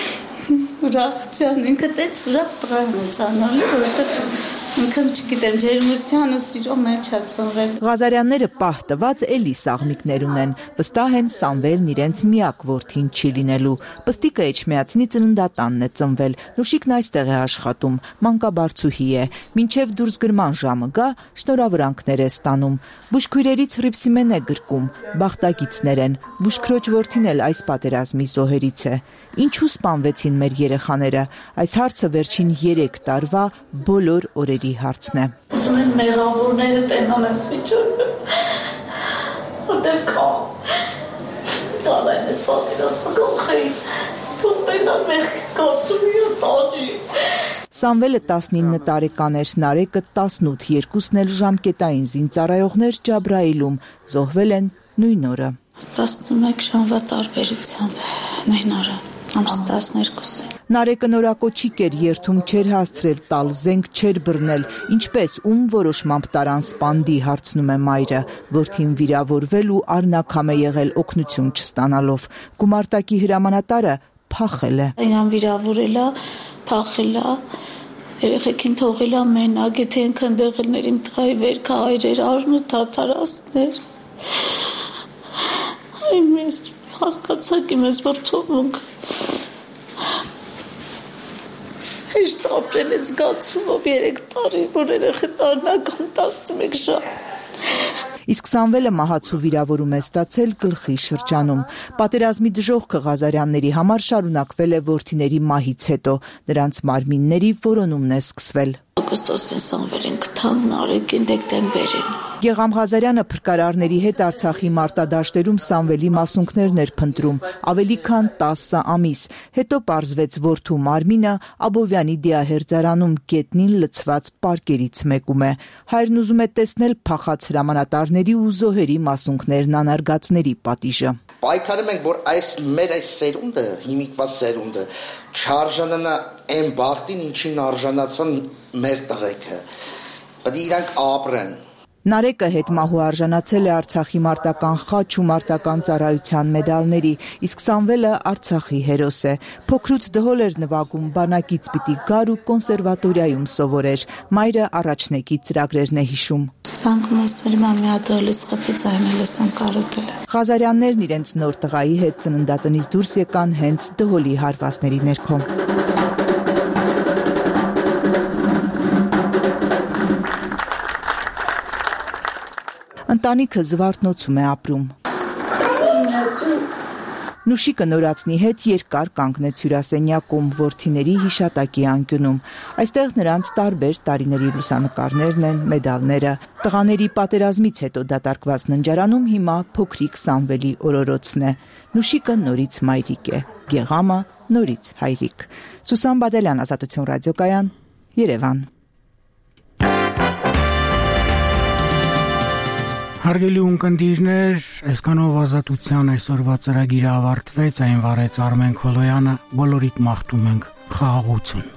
ուրախության, ինքը տեց ուրախ տղա ունեցանալու, որովհետև ինքը չգիտեմ, ջերմության ու սիրո մեջ է ծնվել։ Ղազարյանները պահ տված էլի սաղմիկներ ունեն, վստահ են Սամվելն իրենց միակ որդին չի լինելու։ Պստիկը Էջմիածնի ծննդատանն է ծնվել, Նուշիկն այստեղ է աշխատում, մանկաբարձուհի է, մինչև դուրսգրման ժամը գա, շնորհավորանքներ է ստանում։ Բուժքույրերից Հռիփսիմեն է գրկում, բախտագիցներ են, բուժքրոջ որդին էլ այս պատերազմի զոհերից է։ Ինչու սպանվեցին մեր երեխաները։ Այս հարցը վերջին երեք տարվա բոլոր օրերի հարցն է։ Ուզում են մեղավորները տենան այս վիճակը։ Որտեղ կա։ Դարան ես պատերազմը գողեի։ Թող տենան մեղքի զգացումի ես տաջի։ Սամվելը տասնինը տարեկան էր, Նարեկը տասնութ, երկուսն էլ ժամկետային զինծառայողներ Ջաբրայիլում, զոհվել են նույն օրը։ տասնմեկ ժամվա տարբերությամբ նույն օրը։ Ամս տասներկուսը։ Նարեկը նորակոչիկ էր, երթում չէր հասցրել տալ, զենք չէր բռնել, ինչպես ում որոշմամբ տարան սպանդի, հարցնում է մայրը, որդին վիրավորվել ու արնակամ է եղել օգնություն չստանալով։ Գումարտակի հրամանատարը փախել է։ Իրան վիրավորել է, փախել է, երեխեքին թողել է մենակ, եթե ինքը ընդեղ էր իմ տղայի վերքը հայրեր, արն ու թաթարասներ։ Այն մեզ հասկացակ իմ ես որ թողունք հեշտ ապրել է զգացումով երեք տարի, որ երեխետ արնակամ տասնմեկ ժամ։ Իսկ Սամվելը մահացու վիրավորում է ստացել գլխի շրջանում։ Պատերազմի դժոխքը Ղազարյանների համար շարունակվել է որդիների մահից հետո, նրանց մարմինների որոնումն է սկսվել։ Օգոստոսին Սամվելին գտան նարեկին դեկտեմբերին։ Գեգամ Ղազարյանը փրկարարների հետ Արցախի մարտադաշտերում Սամվելի մասունքներն էր փնտրում ավելի քան տասը ամիս, հետո պարզվեց որդու մարմինը Աբովյանի դիահերձարանում գետնին լցված պարկերից մեկում է։ Հայրն ուզում է տեսնել փախած հրամանատարների ու զոհերի մասունքներն անարգածների պատիժը։ Պայքարում ենք, որ այս մեր այս սերունդը, հիմիկված սերունդը չարժանանա այն բախտին, ինչին արժանացան մեր տղեկը։ Բայց իրանք ապրեն։ Նարեկը հետմահու արժանացել է Արցախի մարտական խաչ ու մարտական ծառայության մեդալների, իսկ Սամվելը Արցախի հերոս է։ Փոքրուց դհոլ էր նվագում, բանակից պիտի գար ու կոնսերվատորիայում սովորեր։ Մայրը առաջնեկի ծրագրերն է հիշում։ Ղազարյաններն իրենց նոր տղայի հետ ծննդատնից դուրս եկան հենց դհոլի հարվածների ներքո։ Ընտանիքը Զվարթնոցում է ապրում։ Նուշիկը Նորացնի հետ երկար կանգնեց հյուրասենյակում, որդիների հիշատակի անկյունում։ Այստեղ նրանց տարբեր տարիների լուսանկարներն են, մեդալները։ Տղաների պատերազմից հետո դատարկված ննջարանում հիմա փոքրիկ Սամվելի օրորոցն է։ Նուշիկը նորից մայրիկ է, Գեգամը նորից հայրիկ։ Սուսան Բադելյան, Ազատություն ռադիոկայան, Երևան։ Հարգելի ունկնդիրներ, այսքանով Ազատության այսօրվա ծրագիրը ավարտվեց, այն վարեց Արմեն Քոլոյանը, բոլորիդ մաղթում ենք խաղաղություն։